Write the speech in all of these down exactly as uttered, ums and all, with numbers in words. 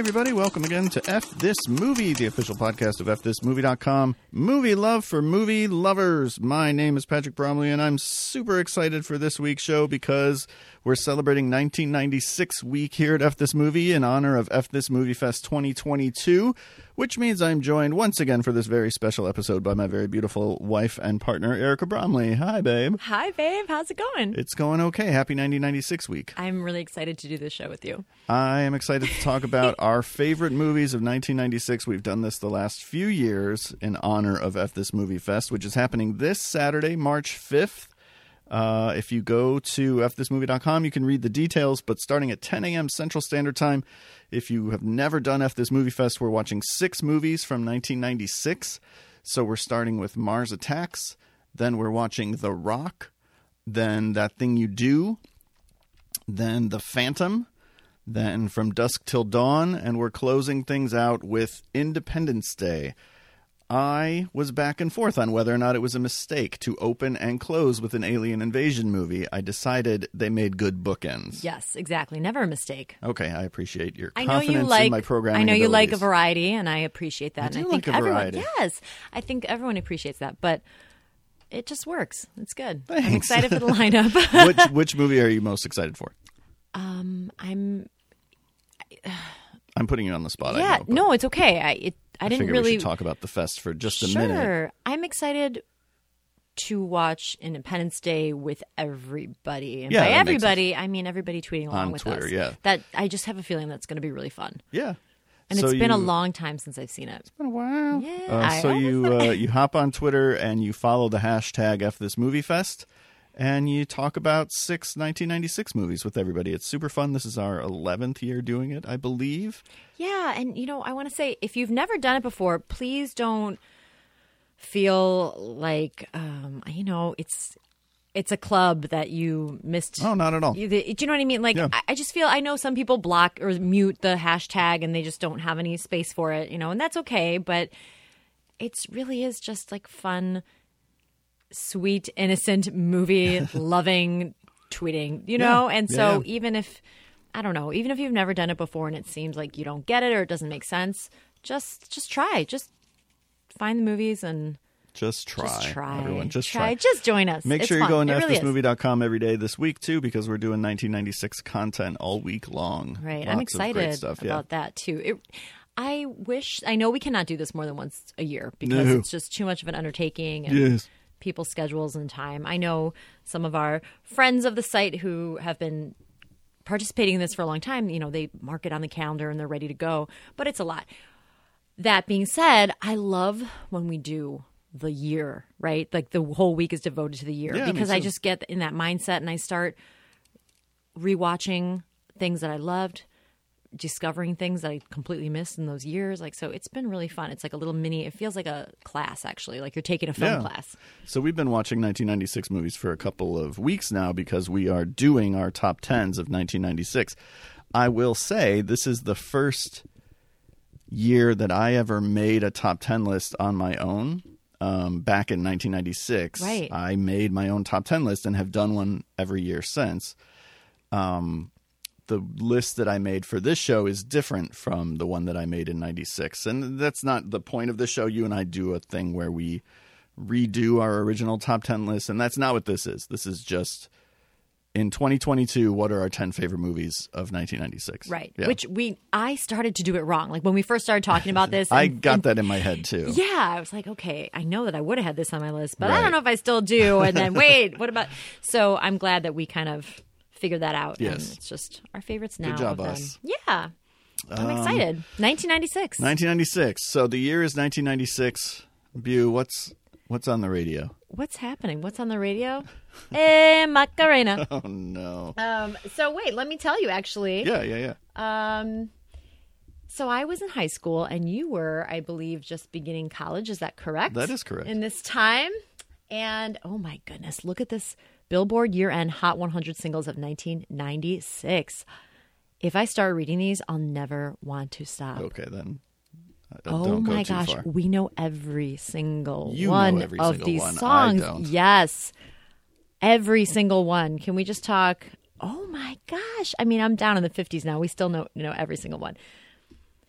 everybody. Welcome again to F This Movie, the official podcast of F This Movie dot com. Movie love for movie lovers. My name is Patrick Bromley, and I'm super excited for this week's show because we're celebrating nineteen ninety-six week here at F This Movie in honor of F This Movie Fest twenty twenty-two, which means I'm joined once again for this very special episode by my very beautiful wife and partner, Erica Bromley. Hi, babe. Hi, babe. How's it going? It's going okay. Happy nineteen ninety-six week. I'm really excited to do this show with you. I am excited to talk about our favorite movies of nineteen ninety-six. We've done this the last few years in honor of F This Movie Fest, which is happening this Saturday, March fifth. Uh, if you go to F This Movie dot com, you can read the details, but starting at ten a.m. Central Standard Time, if you have never done F This Movie Fest, we're watching six movies from nineteen ninety-six. So we're starting with Mars Attacks, then we're watching The Rock, then That Thing You Do, then The Phantom, then From Dusk Till Dawn, and we're closing things out with Independence Day. I was back and forth on whether or not it was a mistake to open and close with an alien invasion movie. I decided they made good bookends. Yes, exactly. Never a mistake. Okay, I appreciate your I confidence know you like, in my programming I know you like a abilities. variety, and I appreciate that. I do and I like think a everyone, variety. Yes, I think everyone appreciates that, but it just works. It's good. Thanks. I'm excited for the lineup. which which movie are you most excited for? um, I'm. I'm putting you on the spot. Yeah, I know, but no, it's okay. I it, I, I didn't figure really we should talk about the fest for just a sure. minute. I'm excited to watch Independence Day with everybody, and Yeah, by that makes everybody, I mean everybody tweeting along On with Twitter, us. yeah. That I just have a feeling that's going to be really fun. Yeah. And So it's been a you- long time since I've seen it. It's been a while. Yeah, Uh, I so almost- you uh, you hop on Twitter and you follow the hashtag F This Movie Fest, and you talk about six nineteen ninety-six movies with everybody. It's super fun. This is our eleventh year doing it, I believe. Yeah, and you know, I want to say, if you've never done it before, please don't feel like, um, you know, it's it's a club that you missed. Oh, not at all. You, do you know what I mean? Like, Yeah. I, I just feel, I know some people block or mute the hashtag and they just don't have any space for it, you know, and that's okay. But it's really is just like fun, sweet, innocent, movie loving tweeting, you know? Yeah. And Yeah, so yeah. even if, I don't know, even if you've never done it before and it seems like you don't get it or it doesn't make sense, just just try. Just find the movies and Just try. just try. Everyone, just try. try. Just join us. Make It's sure you're fun. going to It F really This is. Movie dot com every day this week, too, because we're doing nineteen ninety-six content all week long. Right. Lots I'm of excited great stuff. Yeah. about that, too. It, I wish, I know we cannot do this more than once a year because No. it's just too much of an undertaking and Yes. people's schedules and time. I know some of our friends of the site who have been participating in this for a long time, you know, they mark it on the calendar and they're ready to go, but it's a lot. That being said, I love when we do the year, right? Like the whole week is devoted to the year Yeah, me because I too. just get in that mindset and I start rewatching things that I loved, discovering things that I completely missed in those years. Like, so it's been really fun. It's like a little mini, it feels like a class actually, like you're taking a film Yeah. class. So we've been watching nineteen ninety-six movies for a couple of weeks now because we are doing our top tens of nineteen ninety-six. I will say this is the first year that I ever made a top ten list on my own. Um, back in nineteen ninety-six, Right. I made my own top ten list and have done one every year since. Um, the list that I made for this show is different from the one that I made in ninety-six. And that's not the point of the show. You and I do a thing where we redo our original top ten list, and that's not what this is. This is just, in twenty twenty-two, what are our ten favorite movies of nineteen ninety-six? Right. Yeah. Which we, I started to do it wrong. Like when we first started talking about this. I and- got and- that in my head, too. Yeah. I was like, okay, I know that I would have had this on my list, but I Right. don't know if I still do. And then wait, what about? So I'm glad that we kind of figured that out. Yes. And it's just our favorites now. job, of them. us. Yeah. I'm excited. nineteen ninety-six. nineteen ninety-six. So the year is nineteen ninety-six. Bu, what's what's on the radio? What's happening? What's on the radio? Eh, Macarena. Oh, no. Um, so wait, let me tell you actually. Yeah, yeah, yeah. Um, so I was in high school and you were, I believe, just beginning college. Is that correct? That is correct. In this time. And oh my goodness, look at this Billboard year-end Hot one hundred singles of nineteen ninety-six. If I start reading these, I'll never want to stop. Okay, then. Uh, Oh don't go my too gosh, far. we know every single You know one every of single these one. I songs. don't. Yes. Every single one. Can we just talk? Oh my gosh. I mean, I'm down in the fifties now. We still know, you know every single one.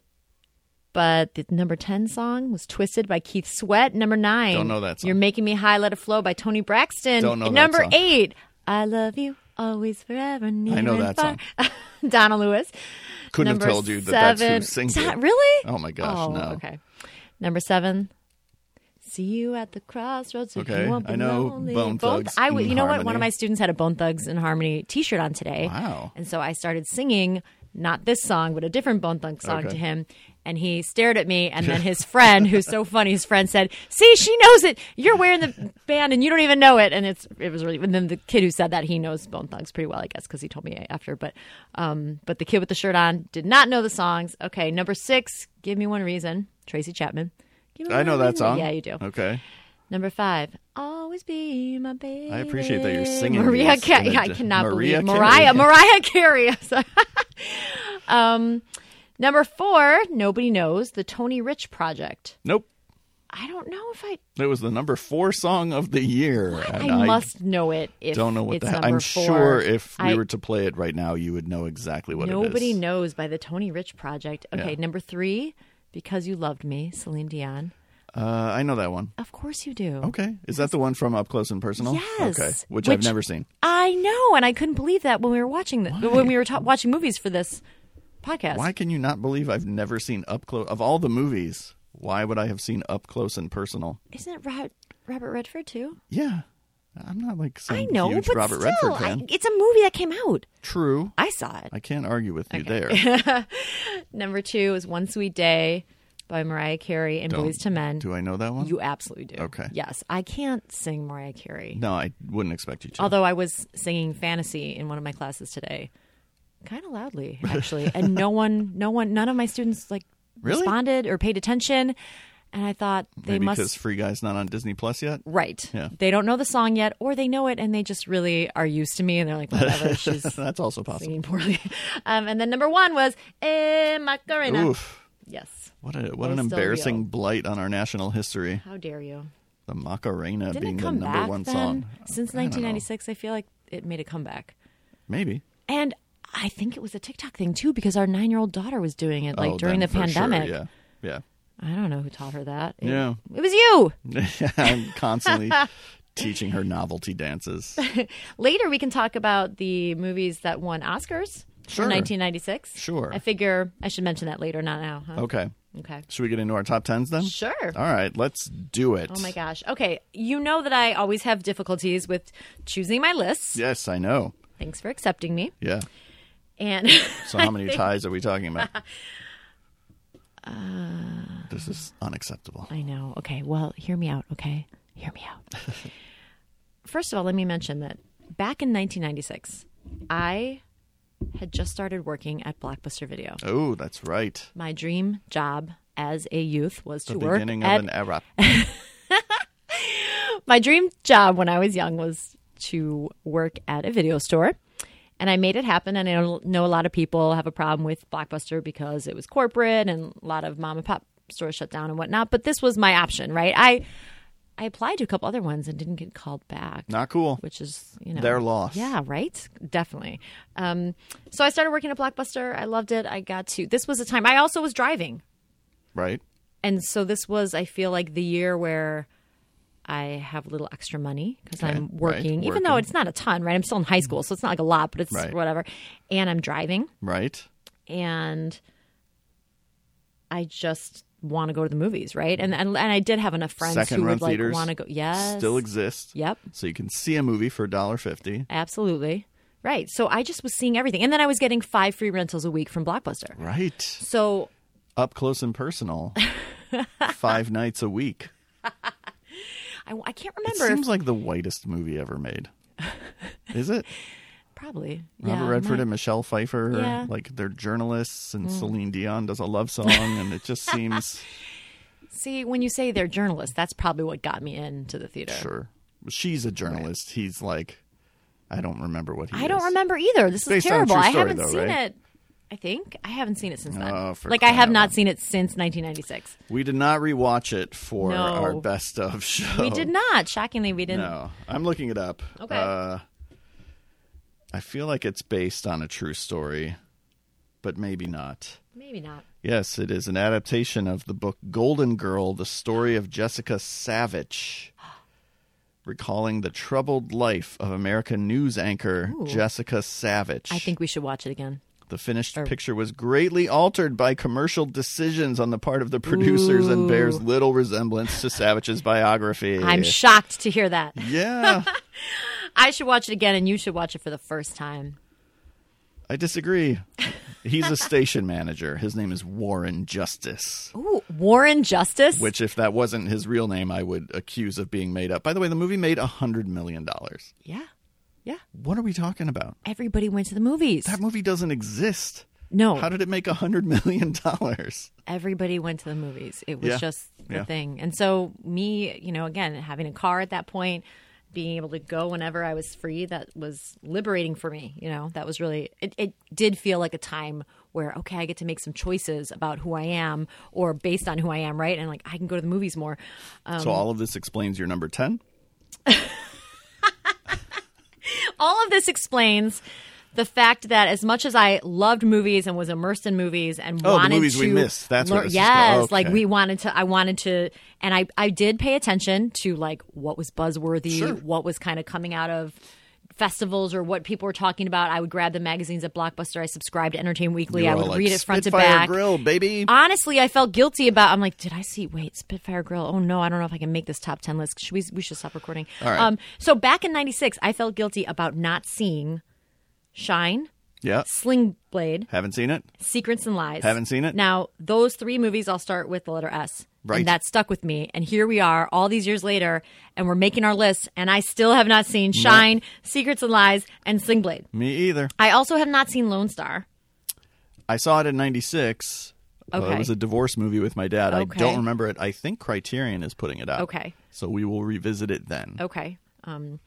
But the number ten song was Twisted by Keith Sweat. Number nine. Don't know that song. You're Making Me High, Let It Flow by Toni Braxton. Don't know that Number song. eight. I Love You, Always, Forever, Near I know and that Far. song. Donna Lewis. Couldn't Number have told you that that's seven. who sings Ta- it. Really? Oh, my gosh, oh, no. Okay. Number seven. See you at the crossroads. If Okay, you won't be I know lonely. Bone Thugs I w- in You know what? One Harmony. of my students had a Bone Thugs in Harmony T-shirt on today. Wow. And so I started singing not this song, but a different Bone Thugs song Okay. to him. And he stared at me, and then his friend, who's so funny, his friend said, "See, she knows it. You're wearing the band, and you don't even know it." And it's it was really. And then the kid who said that, he knows Bone Thugs pretty well, I guess, because he told me after. But um, but the kid with the shirt on did not know the songs. Okay, number six, Give Me One Reason, Tracy Chapman. Give me I one know that reason. song. Yeah, you do. Okay. Number five, Always Be My Baby. I appreciate that you're singing Maria these Carey. in a I d- cannot Maria believe Carey. Mariah. Mariah Carey. um, number four, Nobody Knows, the Tony Rich Project. Nope. I don't know if I. It was the number four song of the year. and I must know it. If don't know what it's the hell. number I'm four. sure if we I- were to play it right now, you would know exactly what Nobody it is. Knows by the Tony Rich Project. Okay, Yeah. number three, Because You Loved Me, Celine Dion. Uh, I know that one. Of course you do. Okay. Is that the one from Up Close and Personal? Yes. Okay. Which, I've Which- never seen. I know, and I couldn't believe that when we were watching the, when we were ta- watching movies for this podcast. Why can you not believe I've never seen Up Close? Of all the movies, why would I have seen Up Close and Personal? Isn't it Robert, Robert Redford too? Yeah. I'm not like some I know, huge but Robert still, Redford fan. I, it's a movie that came out. True. I saw it. I can't argue with you Okay. there. Number two is One Sweet Day by Mariah Carey and Don't- Boyz two Men. Do I know that one? You absolutely do. Okay. Yes, I can't sing Mariah Carey. No, I wouldn't expect you to. Although I was singing Fantasy in one of my classes today, kind of loudly actually, and no one, no one, none of my students like Really? responded or paid attention. And I thought they Maybe must because Free Guy's not on Disney Plus yet? right. Yeah. They don't know the song yet, or they know it and they just really are used to me, and they're like, whatever, she's That's also possible. singing poorly. Um, and then number one was Eh Macarena. Oof. Yes. What, a, what an Still embarrassing real. blight on our national history. How dare you? The Macarena Didn't being it the come number back one then? song. Since I don't know. nineteen ninety-six, I feel like it made a comeback. Maybe. And I think it was a TikTok thing too, because our nine-year-old daughter was doing it like Oh, during then the for sure, pandemic. Yeah. Yeah. I don't know who taught her that. It, Yeah. it was you. I'm constantly teaching her novelty dances. Later, we can talk about the movies that won Oscars Sure. in nineteen ninety-six. Sure. I figure I should mention that later, not now. Huh? Okay. Okay. Should we get into our top tens then? Sure. All right, let's do it. Oh my gosh. Okay. You know that I always have difficulties with choosing my lists. Yes, I know. Thanks for accepting me. Yeah. And So how many I think- ties are we talking about? Uh, This is unacceptable. I know. Okay. Well, hear me out. Okay. Hear me out. First of all, let me mention that back in nineteen ninety-six, I had just started working at Blockbuster Video. Oh, that's right. My dream job as a youth was The to work beginning at of an era. my dream job when I was young was to work at a video store. And I made it happen. And I know a lot of people have a problem with Blockbuster because it was corporate and a lot of mom and pop stores shut down and whatnot. But this was my option, right? I I applied to a couple other ones and didn't get called back. Not cool. Which is, you know. Their loss. Yeah, right? Definitely. Um, so I started working at Blockbuster. I loved it. I got to, this was a time, I also was driving. Right? And so this was, I feel like, the year where I have a little extra money because Okay, I'm right, working, even working. though it's not a ton, right? I'm still in high school, so it's not like a lot, but it's Right. whatever. And I'm driving, Right? and I just want to go to the movies, right? And and, and I did have enough friends Second who run would like theaters want to go. Yes, Still exist. Yep, So you can see a movie for a dollar fifty. absolutely. Right. So I just was seeing everything, and then I was getting five free rentals a week from Blockbuster. Right. So Up close and personal. Five nights a week. I, I can't It remember. seems if, like the whitest movie ever made. Is it? probably Robert yeah, Redford my- and Michelle Pfeiffer, Yeah. Mm. like they're journalists, and Celine Dion does a love song, and it just seems See, when you say they're journalists, that's probably what got me into the theater. sure. She's a journalist. He's like, I don't remember what he I is. don't remember either. This is Based on a terrible. true I story, haven't though, seen right? it. I think I haven't seen it since then. Oh, for like I crying have out not loud. seen it since nineteen ninety-six. We did not rewatch it for No. our best of show. We did not. Shockingly, we didn't. No, I'm looking it up. Okay. Uh, I feel like it's based on a true story, but maybe not. Maybe not. Yes, it is an adaptation of the book Golden Girl, the story of Jessica Savage, recalling the troubled life of American news anchor Ooh. Jessica Savage. I think we should watch it again. The finished Or- picture was greatly altered by commercial decisions on the part of the producers and Ooh. bears little resemblance to Savage's biography. I'm shocked to hear that. Yeah, I should watch it again, and you should watch it for the first time. I disagree. He's a station manager. His name is Warren Justice. Ooh, Warren Justice? Which, if that wasn't his real name, I would accuse of being made up. By the way, the movie made one hundred million dollars. Yeah. Yeah. What are we talking about? Everybody went to the movies. That movie doesn't exist. No. How did it make one hundred million dollars? Everybody went to the movies. It was Yeah. just the Yeah. thing. And so me, you know, again, having a car at that point, being able to go whenever I was free, that was liberating for me. You know, that was really, it, it did feel like a time where, okay, I get to make some choices about who I am or based on who I am, right? And like, I can go to the movies more. Um, So all of this explains your number ten? all of this explains the fact that as much as I loved movies and was immersed in movies and Oh, the wanted movies to we missed. That's what learn, this is yes, called. like Okay. we wanted to, I wanted to, and I, I did pay attention to like what was buzzworthy, Sure. what was kind of coming out of festivals or what people were talking about. I would grab the magazines at Blockbuster. I subscribed to Entertainment Weekly. You I were would all like, read it front to Spitfire back. Grill, baby. Honestly, I felt guilty about. I'm like, did I see? Wait, Spitfire Grill. Oh no, I don't know if I can make this top ten list. Should we? We should stop recording. All right. Um. So back in ninety-six, I felt guilty about not seeing Shine, Yeah. Sling Blade, Haven't seen it? Secrets and Lies. Haven't seen it? Now, those three movies all start with the letter S. Right. And that stuck with me. And here we are all these years later, and we're making our list, and I still have not seen Shine, Secrets and Lies, and Sling Blade. Me either. I also have not seen Lone Star. I saw it in ninety-six. Uh, Okay. it was a divorce movie with my dad. Okay. I don't remember it. I think Criterion is putting it out. Okay. So we will revisit it then. Okay. Um,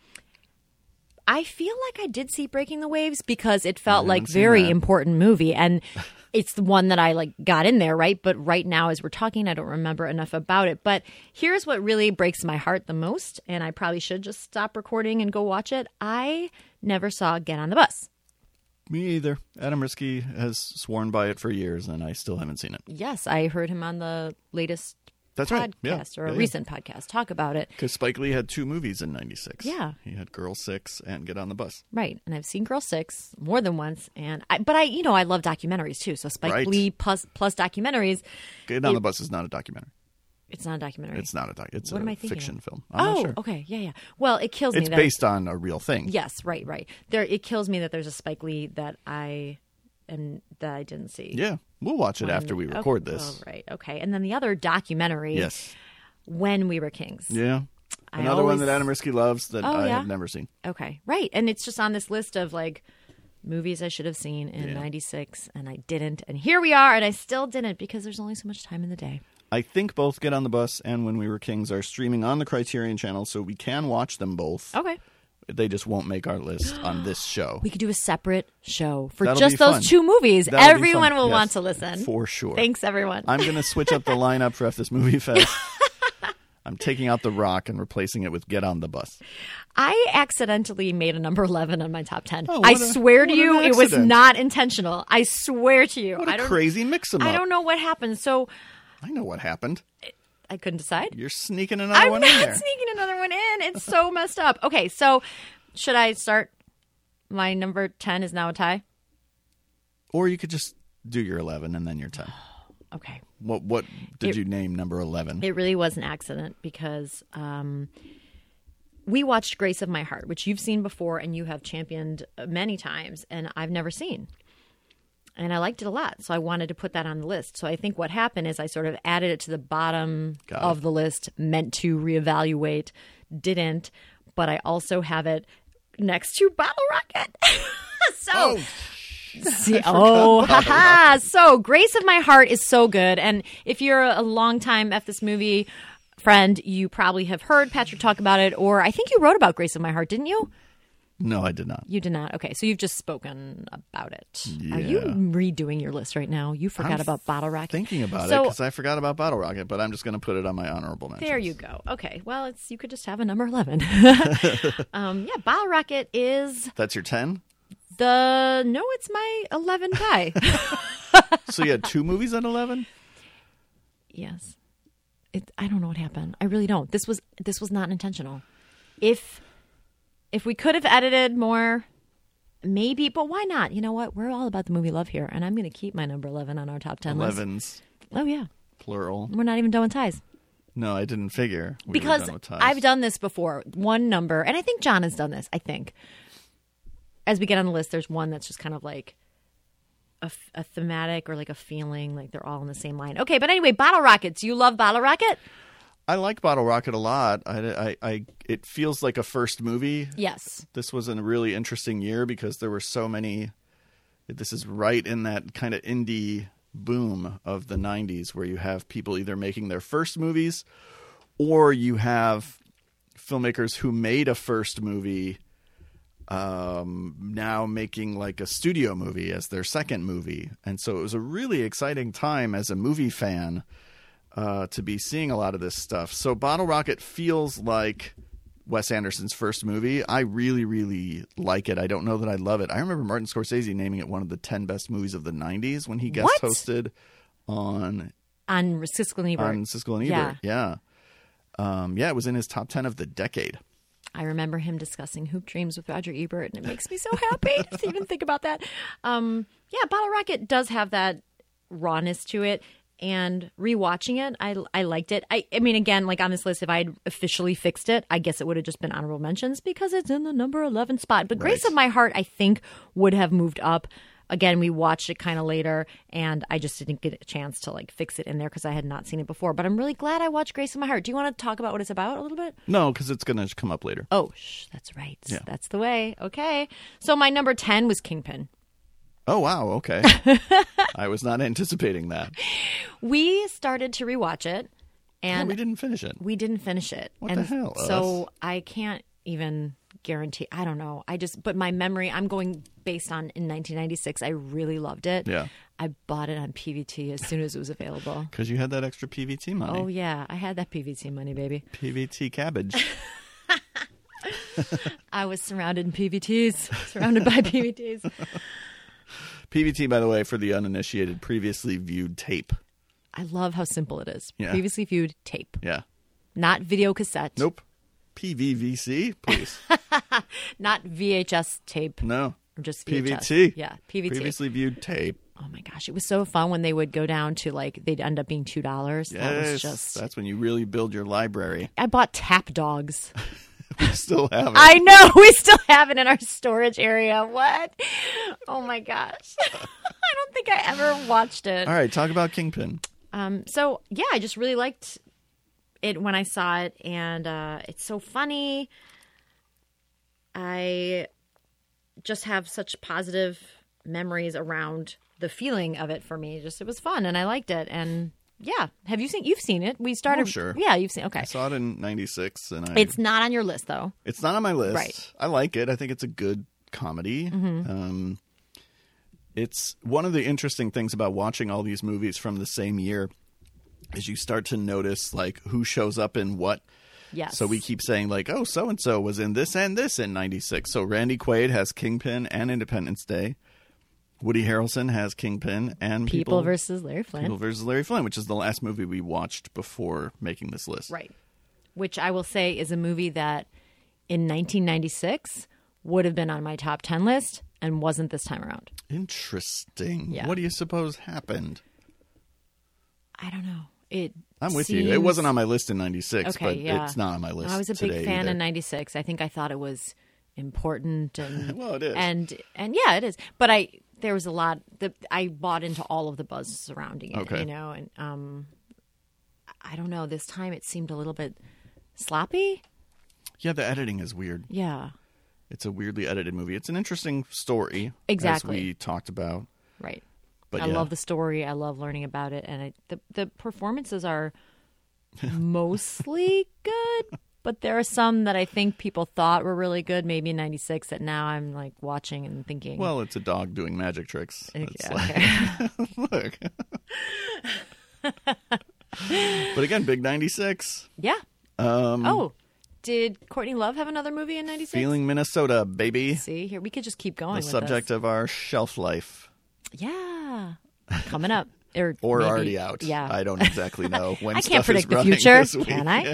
I feel like I did see Breaking the Waves because it felt I like haven't seen very that. important movie, and it's the one that I like got in there, right? But right now, as we're talking, I don't remember enough about it. But here's what really breaks my heart the most, and I probably should just stop recording and go watch it. I never saw Get on the Bus. Me either. Adam Risky has sworn by it for years, and I still haven't seen it. Yes, I heard him on the latest That's podcast right. Yeah. or a Yeah, yeah. recent podcast talk about it. Because Spike Lee had two movies in ninety-six. Yeah. He had Girl Six and Get on the Bus. Right, and I've seen Girl Six more than once, and I, but I, you know, I love documentaries too. So Spike Right. Lee plus plus documentaries. Get on It- the Bus is not a documentary. It's not a documentary. It's not a doc. It's What a am I thinking fiction of? film. I'm oh, not sure. okay, yeah, yeah. Well, it kills It's me that based on a real thing. yes, right, right. There, it kills me that there's a Spike Lee that I and that I didn't see. Yeah. We'll watch it When- after we oh, record this. Oh, right, okay. And then the other documentary, Yes. When We Were Kings. Yeah. I Another one always- that Adam Risky loves that Oh, I yeah? have never seen. Okay, right, and it's just on this list of like movies I should have seen in Yeah. ninety-six, and I didn't. And here we are, and I still didn't because there's only so much time in the day. I think both Get on the Bus and When We Were Kings are streaming on the Criterion channel, so we can watch them both. Okay. They just won't make our list on this show. We could do a separate show for That'll just be those fun. two movies. That'll be Everyone fun. will Yes, want to listen. For sure. Thanks, everyone. I'm going to switch up the lineup for F This Movie Fest. I'm taking out The Rock and replacing it with Get on the Bus. I accidentally made a number eleven on my top ten. Oh, I what a- swear to what you, an it was accident. not intentional. I swear to you. What I a don't, crazy mix-em-up. I don't know what happened. So I know what happened. I couldn't decide. You're sneaking another I'm one not in there. sneaking another one in. It's so messed up. Okay, so should I start? My number ten is now a tie. Or you could just do your eleven and then your ten. Okay. What what did It- you name number eleven? It really was an accident because um, we watched Grace of My Heart, which you've seen before and you have championed many times, and I've never seen. And I liked it a lot, so I wanted to put that on the list. So I think what happened is I sort of added it to the bottom Got of it. the list, meant to reevaluate, didn't, but I also have it next to Bottle Rocket. so... Oh, See, oh, haha. So, Grace of My Heart is so good. And if you're a longtime F This Movie friend, you probably have heard Patrick talk about it, or I think you wrote about Grace of My Heart, didn't you? no, I did not. You did not. Okay, so you've just spoken about it. Are Yeah. you redoing your list right now? You forgot I'm about Bottle Rocket. Thinking about it So- because I forgot about Bottle Rocket, but I'm just going to put it on my honorable mention. There you go. Okay, well, it's you could just have a number eleven. um, yeah, Bottle Rocket is That's your ten? The no, it's my eleven tie. So you had two movies at eleven? Yes. It, I don't know what happened. I really don't. This was this was not intentional. If if we could have edited more, maybe, but why not? You know what? We're all about the movie love here, and I'm going to keep my number eleven on our top ten elevens. list. Oh, yeah. Plural. We're not even done with ties. No, I didn't figure. We because were done with ties. I've done this before. One number, and I think John has done this, I think. As we get on the list, there's one that's just kind of like a, a thematic or like a feeling, like they're all in the same line. Okay, but anyway, Bottle Rockets. You love Bottle Rocket? I like Bottle Rocket a lot. I, I, I, it feels like a first movie. Yes. This was a really interesting year because there were so many. This is right in that kind of indie boom of the nineties where you have people either making their first movies or you have filmmakers who made a first movie um, now making like a studio movie as their second movie. And so it was a really exciting time as a movie fan uh, to be seeing a lot of this stuff. So Bottle Rocket feels like Wes Anderson's first movie. I really, really like it. I don't know that I love it. I remember Martin Scorsese naming it one of the ten best movies of the nineties when he guest What? hosted on On Siskel and Ebert. on Siskel and Ebert. Yeah. Yeah. Um, yeah, it was in his top ten of the decade. I remember him discussing Hoop Dreams with Roger Ebert, and it makes me so happy to even think about that. Um, yeah, Bottle Rocket does have that rawness to it. And rewatching it, I, I liked it. I, I mean, again, like on this list, if I had officially fixed it, I guess it would have just been honorable mentions because it's in the number eleven spot. But Right. Grace of My Heart, I think, would have moved up. Again, we watched it kind of later, and I just didn't get a chance to like fix it in there because I had not seen it before. But I'm really glad I watched Grace of My Heart. Do you want to talk about what it's about a little bit? No, because it's going to come up later. Oh, shh, that's right. Yeah. That's the way. Okay. So my number ten was Kingpin. Oh, wow. Okay. I was not anticipating that. We started to rewatch it, Yeah, and we didn't finish it. we didn't finish it. What and the hell, So us? I can't even guarantee. I don't know. I just, but my memory, I'm going based on in nineteen ninety-six. I really loved it. Yeah. I bought it on P V T as soon as it was available. Because you had that extra P V T money. Oh, yeah. I had that P V T money, baby. P V T cabbage. I was surrounded in P V Ts, surrounded by P V Ts. P V T, by the way, for the uninitiated, previously viewed tape. I love how simple it is. Yeah. Previously viewed tape, Yeah. not video cassette. Nope. P V V C, please. Not V H S tape. No. Or just P V V H S. T. Yeah, P V T. Previously viewed tape. Oh my gosh, it was so fun when they would go down to like they'd end up being two dollars. Yes. That was just. That's when you really build your library. I bought Tap Dogs. We still have it. I know we still have it in our storage area. What? Oh my gosh, I don't think I ever watched it. All right, talk about Kingpin. Um. So yeah, I just really liked it when I saw it, and uh, it's so funny. I just have such positive memories around the feeling of it for me. Just it was fun, and I liked it. And yeah, have you seen? You've seen it. We started. Oh, sure. Yeah, you've seen. Okay, I saw it in ninety-six, and I, it's not on your list though. it's not on my list. Right. I like it. I think it's a good comedy. Mm-hmm. Um, it's one of the interesting things about watching all these movies from the same year is you start to notice like who shows up in what. Yes. So we keep saying like, oh, so and so was in this and this in ninety-six. So Randy Quaid has Kingpin and Independence Day. Woody Harrelson has Kingpin and People, People versus Larry Flynn. People versus Larry Flynn, which is the last movie we watched before making this list. Right. Which I will say is a movie that in nineteen ninety-six would have been on my top ten list and wasn't this time around. Interesting. Yeah. What do you suppose happened? I don't know. It. I'm with seems... you. It wasn't on my list in ninety-six, Okay, but yeah. it's not on my list I was a big today fan either. in ninety-six. I think I thought it was important and Well, it is. and and yeah, it is. But I there was a lot that I bought into all of the buzz surrounding it. Okay. You know, and um, I don't know. This time it seemed a little bit sloppy. Yeah, the editing is weird. Yeah. It's a weirdly edited movie. It's an interesting story, Exactly. as we talked about. Right. But I yeah. love the story. I love learning about it, and I, the the performances are mostly good. But there are some that I think people thought were really good, maybe in ninety-six, that now I'm like watching and thinking. Well, it's a dog doing magic tricks. Okay, It's okay. like, look. But again, big ninety-six. yeah. Um, Oh, Did Courtney Love have another movie in ninety-six? Feeling Minnesota, baby. See, here we could just keep going The with subject this. of our shelf life. Yeah. Coming up. Or, Or maybe, already out. Yeah. I don't exactly know when I stuff can't predict is the running future, this week. can I?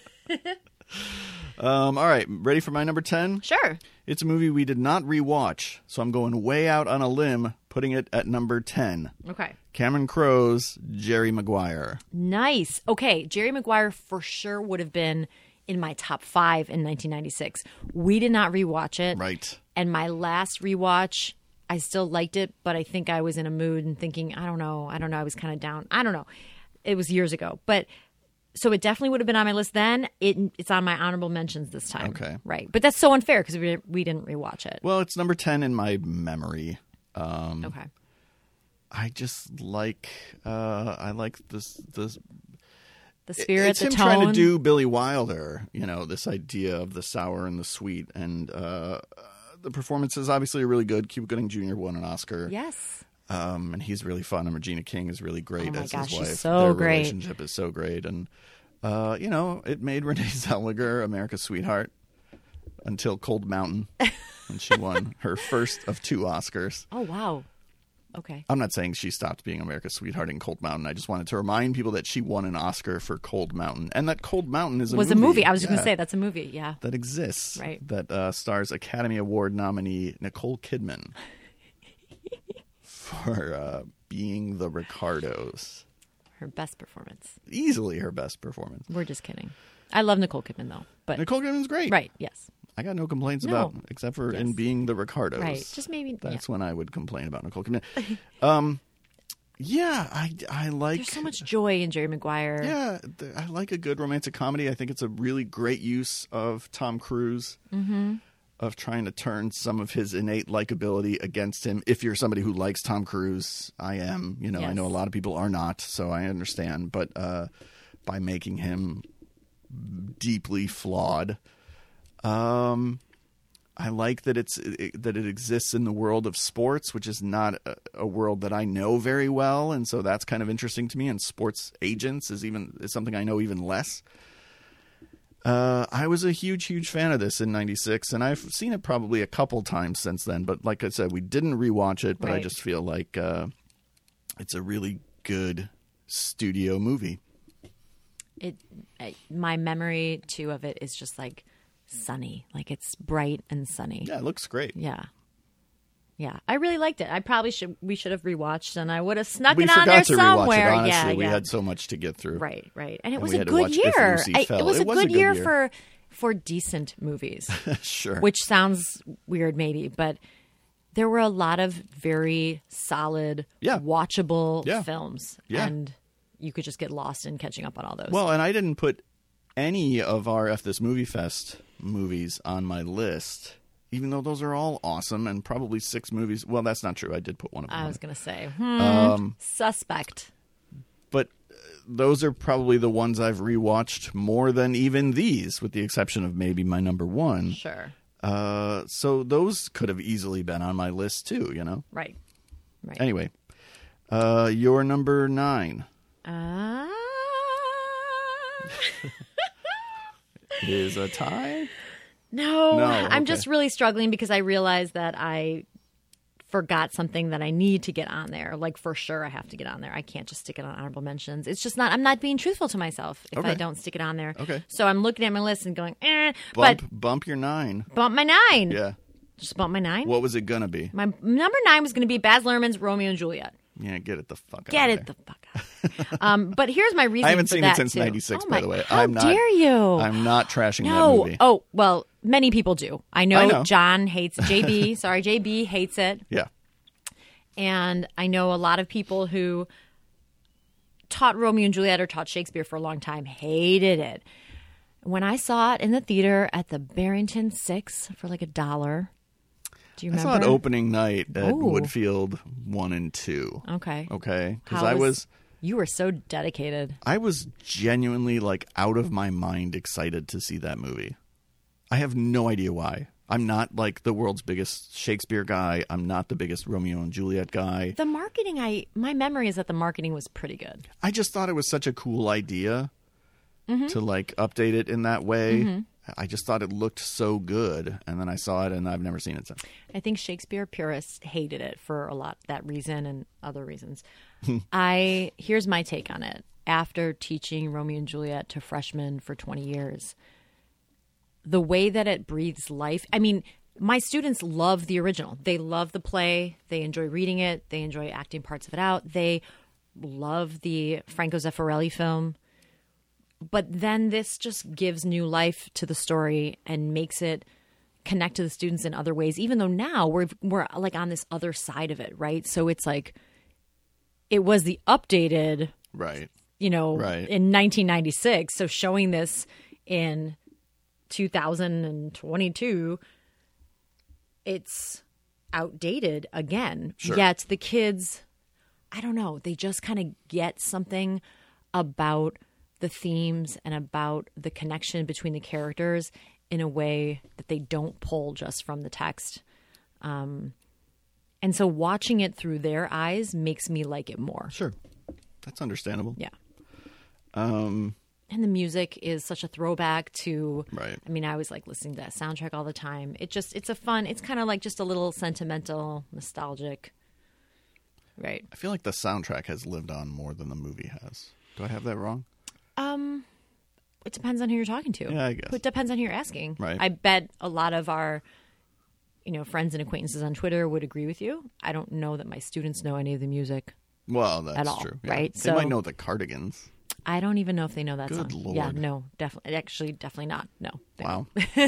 um, all right, ready for my number ten? Sure. It's a movie we did not rewatch, so I'm going way out on a limb, putting it at number ten. Okay. Cameron Crowe's Jerry Maguire. Nice. Okay, Jerry Maguire for sure would have been in my top five in nineteen ninety-six. We did not rewatch it. Right. And my last rewatch, I still liked it, but I think I was in a mood and thinking, I don't know, I don't know, I was kind of down. I don't know. It was years ago. But so it definitely would have been on my list then. It, it's on my honorable mentions this time. Okay. Right. But that's so unfair because we, we didn't rewatch it. Well, it's number ten in my memory. Um, Okay. I just like uh, I like this this The spirit, it's the him tone. trying to do Billy Wilder, you know, this idea of the sour and the sweet, and uh, the performance is obviously really good. Cuba Gooding Junior won an Oscar, Yes. um, and he's really fun. And Regina King is really great Oh my as gosh, his she's wife. so Their great. relationship is so great, and uh, you know, it made Renee Zellweger America's sweetheart until Cold Mountain, when she won her first of two Oscars. Oh, wow. Okay. I'm not saying she stopped being America's sweetheart in Cold Mountain. I just wanted to remind people that she won an Oscar for Cold Mountain, and that Cold Mountain is a was movie. a movie. I was just Yeah, going to say that's a movie. Yeah. that exists. Right. That uh, stars Academy Award nominee Nicole Kidman for uh, being the Ricardos. Her best performance. Easily her best performance. We're just kidding. I love Nicole Kidman though. But Nicole Kidman's great. right. Yes. I got no complaints No. about, except for in Yes. being the Ricardos. Right. Just maybe. That's yeah. when I would complain about Nicole Kidman. um, yeah, I, I like. There's so much joy in Jerry Maguire. Yeah, th- I like a good romantic comedy. I think it's a really great use of Tom Cruise, mm-hmm. of trying to turn some of his innate likability against him. If you're somebody who likes Tom Cruise, I am. You know, I Yes. know a lot of people are not, so I understand. But uh, by making him deeply flawed, um, I like that it's it, that it exists in the world of sports, which is not a, a world that I know very well, and so that's kind of interesting to me. And sports agents is even is something I know even less. Uh, I was a huge, huge fan of this in ninety-six, and I've seen it probably a couple times since then. But like I said, we didn't rewatch it, but I Right. just feel like uh, it's a really good studio movie. It. I, my memory too of it is just like sunny. Like it's bright and sunny. Yeah, it looks great. Yeah. Yeah. I really liked it. I probably should. We should have rewatched, and I would have snuck We it on forgot there to somewhere. rewatch it, honestly. Yeah. We yeah. had so much to get through. Right, right. And it And was we a had to good watch If year. Lucy I- Fell. it was It a was a good good year year. for for decent movies, Sure. which sounds weird maybe, but there were a lot of very solid, Yeah. watchable Yeah. films. Yeah. And you could just get lost in catching up on all those. Well, and I didn't put any of our F This Movie Fest movies on my list, even though those are all awesome and probably six movies. Well, that's not true. I did put one of them I on. was going to say, hmm, Um, suspect. but uh, those are probably the ones I've rewatched more than even these, with the exception of maybe my number one. Sure. Uh, so those could have easily been on my list too, you know? Right. Right. Anyway, uh, your number nine Ah. is a tie? No, No, I'm okay. just really struggling because I realized that I forgot something that I need to get on there. Like for sure, I have to get on there. I can't just stick it on honorable mentions. It's just not. I'm not being truthful to myself if I Okay. don't stick it on there. Okay. So I'm looking at my list and going, eh. Bump, But bump your nine. bump my nine. Yeah. Just bump my nine. What was it gonna be? My number nine was going to be Baz Luhrmann's Romeo and Juliet. Yeah, get it the fuck out. Get of it there. the fuck out. um, but here's my reason. I haven't for seen that it since too. ninety-six, Oh by my- the way. How I'm not, dare you? I'm not trashing that No. movie. Oh, well, many people do. I know, I know. John hates J B. Sorry, J B hates it. Yeah. And I know a lot of people who taught Romeo and Juliet or taught Shakespeare for a long time hated it. When I saw it in the theater at the Barrington Six for like a dollar, do you I remember? saw it opening night at Oh. Woodfield one and two. Okay. Okay. Because How I was You were so dedicated. I was genuinely like out of my mind excited to see that movie. I have no idea why. I'm not like the world's biggest Shakespeare guy. I'm not the biggest Romeo and Juliet guy. The marketing, I my memory is that the marketing was pretty good. I just thought it was such a cool idea Mm-hmm. to like update it in that way. I just thought it looked so good, and then I saw it, and I've never seen it since. I think Shakespeare purists hated it for a lot that reason and other reasons. I here's my take on it. After teaching Romeo and Juliet to freshmen for twenty years, the way that it breathes life. I mean, my students love the original. They love the play. They enjoy reading it. They enjoy acting parts of it out. They love the Franco Zeffirelli film. But then this just gives new life to the story and makes it connect to the students in other ways, even though now we're we're like on this other side of it, right? So it's like it was the updated, right? You know, right. in nineteen ninety-six. So showing this in two thousand twenty-two, it's outdated again. Sure. Yet the kids, I don't know, they just kind of get something about the themes and about the connection between the characters in a way that they don't pull just from the text. Um, and so watching it through their eyes makes me like it more. Sure. That's understandable. Yeah. Um, and the music is such a throwback to, right. I mean, I was like listening to that soundtrack all the time. It just, it's a fun, it's kind of like just a little sentimental, nostalgic. Right. I feel like the soundtrack has lived on more than the movie has. Do I have that wrong? Um, it depends on who you're talking to. Yeah, I guess. It depends on who you're asking. Right. I bet a lot of our, you know, friends and acquaintances on Twitter would agree with you. I don't know that my students know any of the music. Well, that's at all, true. Yeah. Right? They so, might know the Cardigans. I don't even know if they know that Good song. Lord. Yeah, no, definitely. Actually, definitely not. No. Wow.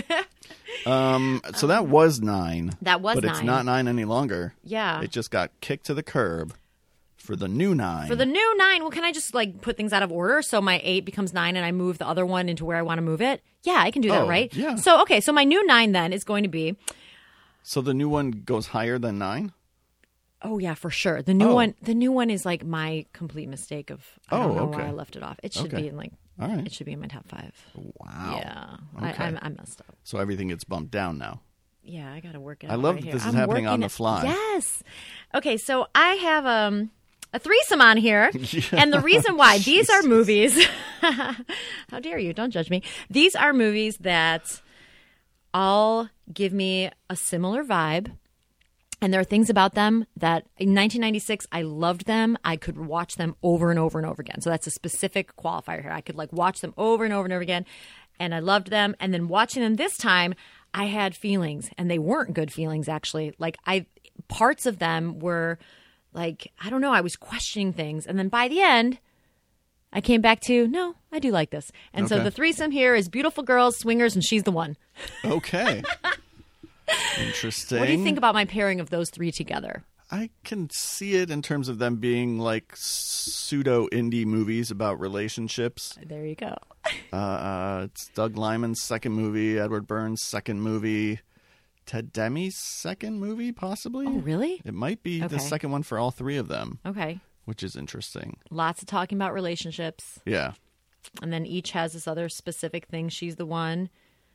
um. So that was nine. That was but nine. But it's not nine any longer. Yeah. It just got kicked to the curb for the new nine. For the new nine, well, can I just like put things out of order so my eight becomes nine and I move the other one into where I want to move it? Yeah, I can do that, oh, right? Yeah. So, okay, so my new nine then is going to be... So the new one goes higher than nine? Oh, yeah, for sure. The new oh. one The new one is like my complete mistake of... I don't oh, know okay. why I left it off. It should okay. be in like... All right. It should be in my top five. Wow. Yeah. Okay. I, I, I messed up. So everything gets bumped down now. Yeah, I got to work it out. I love right that here. this is I'm happening on working the it- fly. Yes. Okay, so I have um, a threesome on here. Yeah. And the reason why, these are movies. How dare you? Don't judge me. These are movies that all give me a similar vibe. And there are things about them that in nineteen ninety-six, I loved them. I could watch them over and over and over again. So that's a specific qualifier here. I could like watch them over and over and over again. And I loved them. And then watching them this time, I had feelings. And they weren't good feelings, actually. Like I, parts of them were like, I don't know, I was questioning things. And then by the end, I came back to, no, I do like this. And Okay. so the threesome here is beautiful girls, swingers, and she's the one. Okay. Interesting. What do you think about my pairing of those three together? I can see it in terms of them being like pseudo indie movies about relationships. There you go. Uh, uh, it's Doug Liman's second movie, Edward Burns' second movie, Ted Demi's second movie, possibly. Oh, really? It might be Okay. the second one for all three of them, Okay. which is interesting. Lots of talking about relationships. Yeah. And then each has this other specific thing. She's the one.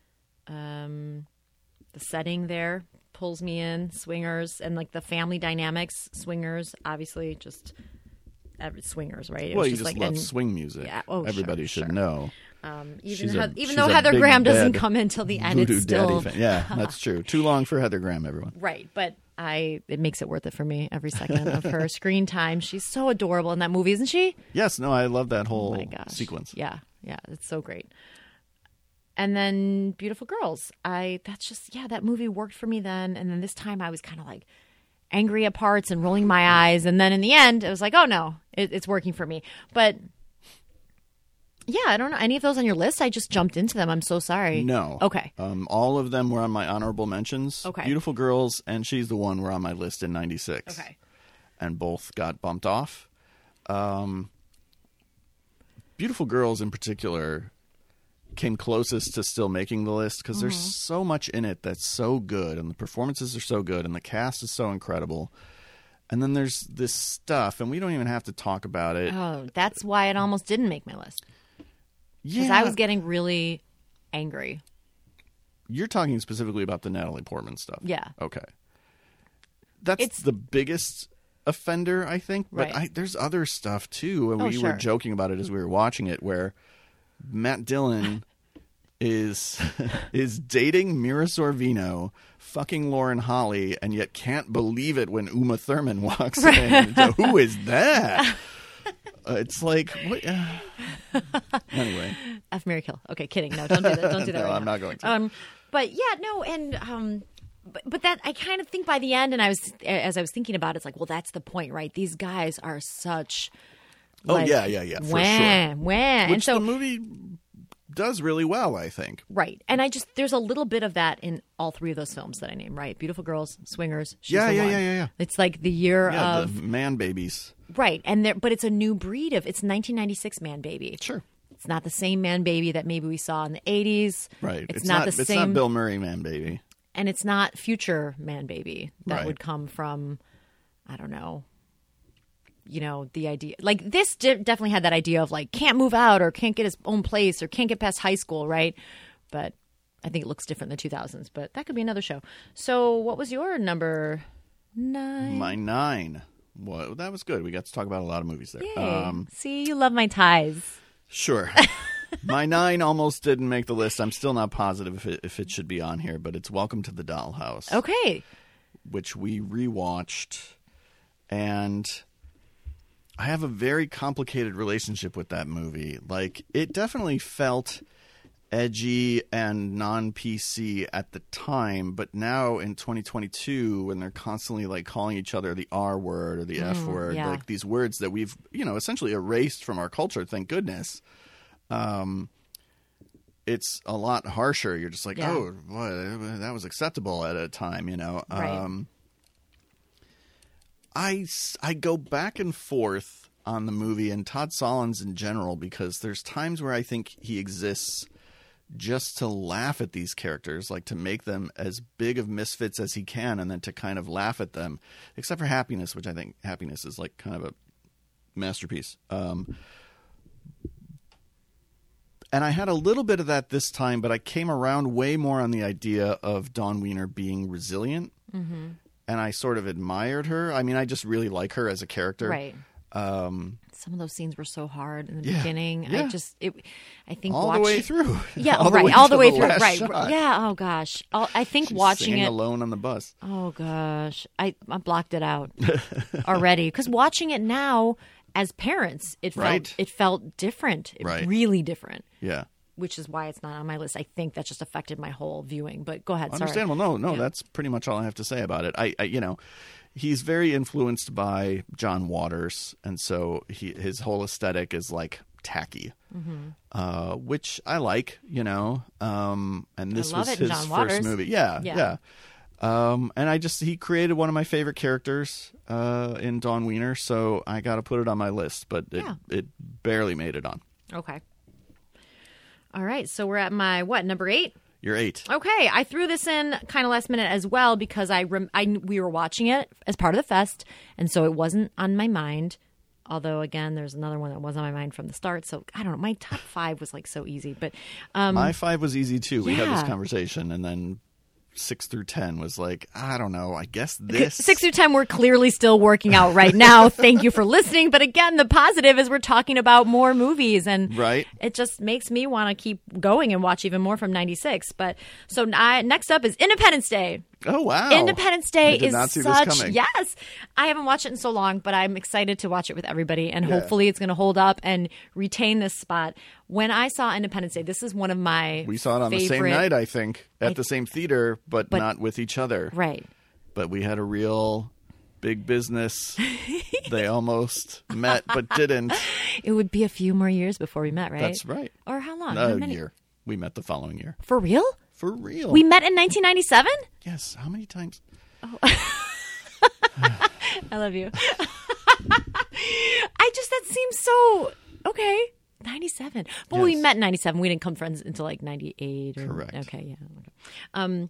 Um, the setting there pulls me in. Swingers and like the family dynamics. Swingers, obviously, just every, swingers, right? It Well, was you just like, love and, swing music. Yeah. Oh, Everybody sure, should sure. know. Um, even She's He- a- even she's though a Heather big Graham doesn't bad come in till the end, Voodoo it's still Daddy fan. Yeah, that's true. Too long for Heather Graham, everyone. right. But I, it makes it worth it for me every second of her screen time. She's so adorable in that movie, isn't she? Yes, no, I love that whole Oh my gosh. sequence. Yeah, yeah, it's so great. And then Beautiful Girls. I that's just yeah, that movie worked for me then. And then this time I was kind of like angry at parts and rolling my eyes. And then in the end, it was like, oh no, it, it's working for me. But yeah, I don't know any of those on your list. I just jumped into them. I'm so sorry. No. Okay. Um, all of them were on my honorable mentions. Okay. Beautiful Girls and She's the One were on my list in ninety-six. Okay. And both got bumped off. Um, Beautiful Girls in particular came closest to still making the list because Mm-hmm. there's so much in it that's so good, and the performances are so good, and the cast is so incredible. And then there's this stuff, and we don't even have to talk about it. Oh, that's why it almost didn't make my list. Because Yeah, I was getting really angry. You're talking specifically about the Natalie Portman stuff. Yeah. Okay. That's It's- the biggest offender, I think. But Right. I, there's other stuff, too. And Oh, we sure. were joking about it as we were watching it, where Matt Dillon is is dating Mira Sorvino, fucking Lauren Holly, and yet can't believe it when Uma Thurman walks in. So who is that? Uh, it's like, what? Uh... Anyway. F. Mary Kill. Okay, kidding. No, don't do that. Don't do that no, right I'm now. not going to. Um, but yeah, no, and um, but, but that I kind of think by the end, and I was as I was thinking about it, it's like, well, that's the point, right? These guys are such. Oh like, yeah, yeah, yeah, for wah, sure. Wah. Which And so the movie does really well, I think. right, and I just there's a little bit of that in all three of those films that I named. Right, Beautiful Girls, Swingers. She's Yeah, the yeah, one. yeah, yeah, yeah. It's like the year Yeah, of the man babies. right, and there, but it's a new breed of it's nineteen ninety-six Man Baby. Sure. It's not the same Man Baby that maybe we saw in the eighties. Right. It's, It's not, not. the It's same. not Bill Murray, man, baby. And it's not future Man Baby that Right. would come from, I don't know, you know, the idea. Like this de- definitely had that idea of like can't move out or can't get his own place or can't get past high school, right? But I think it looks different in the two thousands. But that could be another show. So what was your number nine? My nine. Well, that was good. We got to talk about a lot of movies there. Yay. Um, See, you love my ties. Sure. My nine almost didn't make the list. I'm still not positive if it, if it should be on here, but it's Welcome to the Dollhouse. Okay. Which we rewatched, and I have a very complicated relationship with that movie. Like, it definitely felt edgy and non-P C at the time, but now in twenty twenty-two, when they're constantly like calling each other the R word or the F word, yeah. like these words that we've, you know, essentially erased from our culture, thank goodness. Um, it's a lot harsher. You're just like, Yeah. oh, boy, that was acceptable at a time, you know. Right. Um, I, I go back and forth on the movie and Todd Solondz in general, because there's times where I think he exists just to laugh at these characters, like to make them as big of misfits as he can, and then to kind of laugh at them, except for Happiness, which I think Happiness is like kind of a masterpiece. Um, and I had a little bit of that this time, but I came around way more on the idea of Dawn Wiener being resilient. Mm-hmm. And I sort of admired her. I mean, I just really like her as a character. Right. Um, Some of those scenes were so hard in the Yeah, beginning. yeah. I just, it, I think all watching, the way through. Yeah, all right. The all the to way the through. last Right. shot. Yeah. Oh gosh. I'll, I think She's watching singing it alone on the bus. Oh gosh, I, I blocked it out already because watching it now as parents, it felt Right. it felt different, It Right. really different. Yeah. Which is why it's not on my list. I think that just affected my whole viewing. But go ahead. Sorry. Understandable. No, no, Yeah. that's pretty much all I have to say about it. I, I you know, he's very influenced by John Waters, and so he his whole aesthetic is like tacky, mm-hmm. uh, which I like. You know, um, and this love was it in his John first Waters. movie. Yeah, Yeah. yeah. Um, and I just he created one of my favorite characters uh, in Dawn Wiener, so I got to put it on my list. But it Yeah. it barely made it on. Okay. All right. So we're at my what number eight. You're eight. Okay, I threw this in kind of last minute as well because I, rem- I we were watching it as part of the fest, and so it wasn't on my mind. Although, again, there's another one that was on my mind from the start. So I don't know. My top five was like so easy, but um, My five was easy too. We had this Yeah. conversation, and then six through ten was like, I don't know. I guess this six through ten we're clearly still working out right now. Thank you for listening. But again, the positive is we're talking about more movies, and Right. it just makes me want to keep going and watch even more from ninety-six. But so I, next up is Independence Day. Oh wow! Independence Day I did is not see such this coming. yes. I haven't watched it in so long, but I'm excited to watch it with everybody, and Yeah. hopefully it's going to hold up and retain this spot. When I saw Independence Day, this is one of my We saw it on the same favorite- night, I think, at I- the same theater, but, But- not with each other. Right. But we had a real big business. They almost met, but didn't. It would be a few more years before we met, right? That's right. Or how long? A How many- year. We met the following year. For real? For real. We met in nineteen ninety-seven? yes. How many times? I love you. I just, that seems so, okay. ninety-seven. But we Yes. met in ninety-seven. We didn't come friends until like ninety-eight. Or, Correct. Okay, yeah. Okay. Um,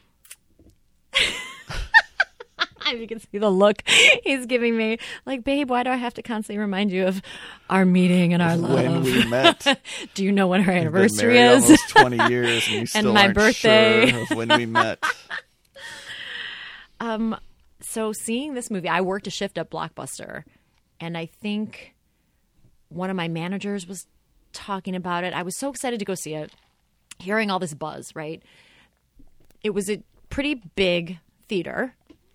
you can see the look he's giving me. Like, babe, why do I have to constantly remind you of our meeting and our love? When we met. Do you know when our We've been anniversary married is? almost twenty years, and you still my aren't birthday. sure of when we met. Um, so seeing this movie, I worked a shift at Blockbuster, and I think one of my managers was talking about it. I was so excited to go see it. hearing all this buzz, right? It was a pretty big theater.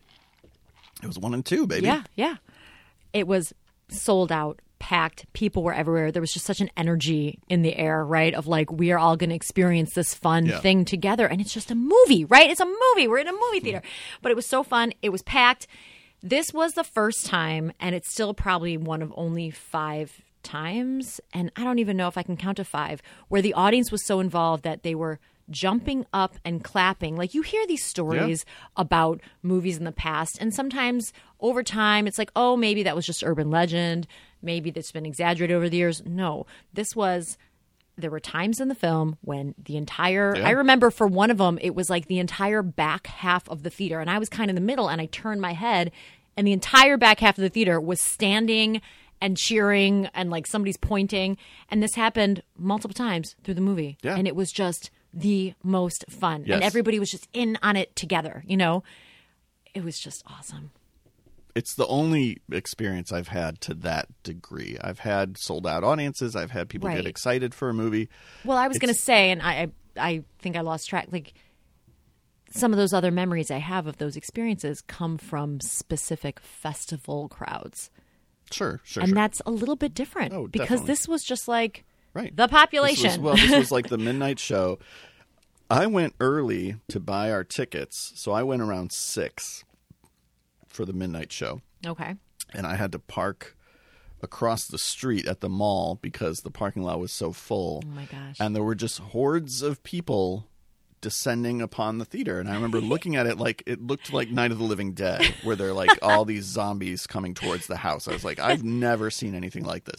It was one and two, baby. Yeah, yeah. It was sold out, packed. People were everywhere. There was just such an energy in the air, right? Of like, we are all going to experience this fun Yeah. thing together. And it's just a movie, right? It's a movie. We're in a movie theater. But it was so fun. It was packed. This was the first time, and it's still probably one of only five times, and I don't even know if I can count to five, where the audience was so involved that they were jumping up and clapping. Like, you hear these stories yeah. about movies in the past, and sometimes over time it's like, oh, maybe that was just urban legend. Maybe that's been exaggerated over the years. No, this was, there were times in the film when the entire, yeah. I remember for one of them, it was like the entire back half of the theater, and I was kind of in the middle, and I turned my head, and the entire back half of the theater was standing and cheering, and like somebody's pointing. And this happened multiple times through the movie. Yeah. And it was just the most fun. Yes. And everybody was just in on it together, you know? It was just awesome. It's the only experience I've had to that degree. I've had sold out audiences. I've had people Right. get excited for a movie. Well, I was It's- going to say, and I, I I think I lost track, like some of those other memories I have of those experiences come from specific festival crowds. Sure, sure, and sure. that's a little bit different Oh, because definitely. this was just like Right. the population. This was, well, this was like the midnight show. I went early to buy our tickets, so I went around six for the midnight show. Okay. And I had to park across the street at the mall because the parking lot was so full. Oh, my gosh. And there were just hordes of people descending upon the theater. And I remember looking at it like it looked like Night of the Living Dead, where they're like all these zombies coming towards the house. I was like, I've never seen anything like this.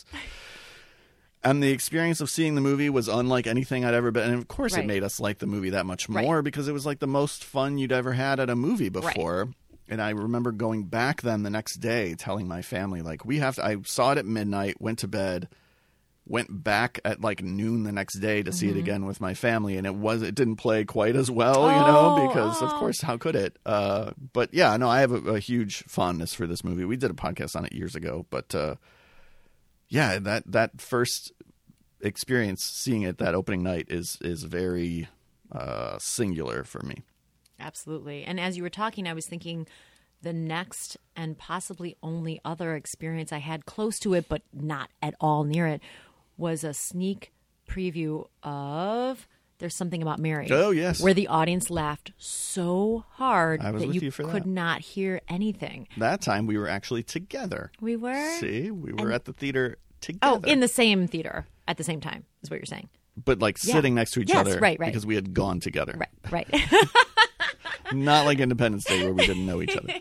And the experience of seeing the movie was unlike anything I'd ever been. And of course, Right. it made us like the movie that much Right. more because it was like the most fun you'd ever had at a movie before. Right. And I remember going back then the next day telling my family, like, we have to, I saw it at midnight, went to bed, went back at like noon the next day to see it again with my family. And it was, it didn't play quite as well, you know, Oh, because of oh. course, how could it? Uh, but yeah, no, I have a, a huge fondness for this movie. We did a podcast on it years ago, but uh, yeah, that, that first experience seeing it that opening night is, is very uh, singular for me. Absolutely. And as you were talking, I was thinking the next and possibly only other experience I had close to it, but not at all near it, was a sneak preview of There's Something About Mary. Oh, yes. Where the audience laughed so hard I was that with you, you for could that. not hear anything. That time we were actually together. We were? See, we were And- at the theater Oh, together. in the same theater at the same time is what you're saying. but like Yeah. sitting next to each Yes, other right, right. because we had gone together. Right, right. Not like Independence Day where we didn't know each other.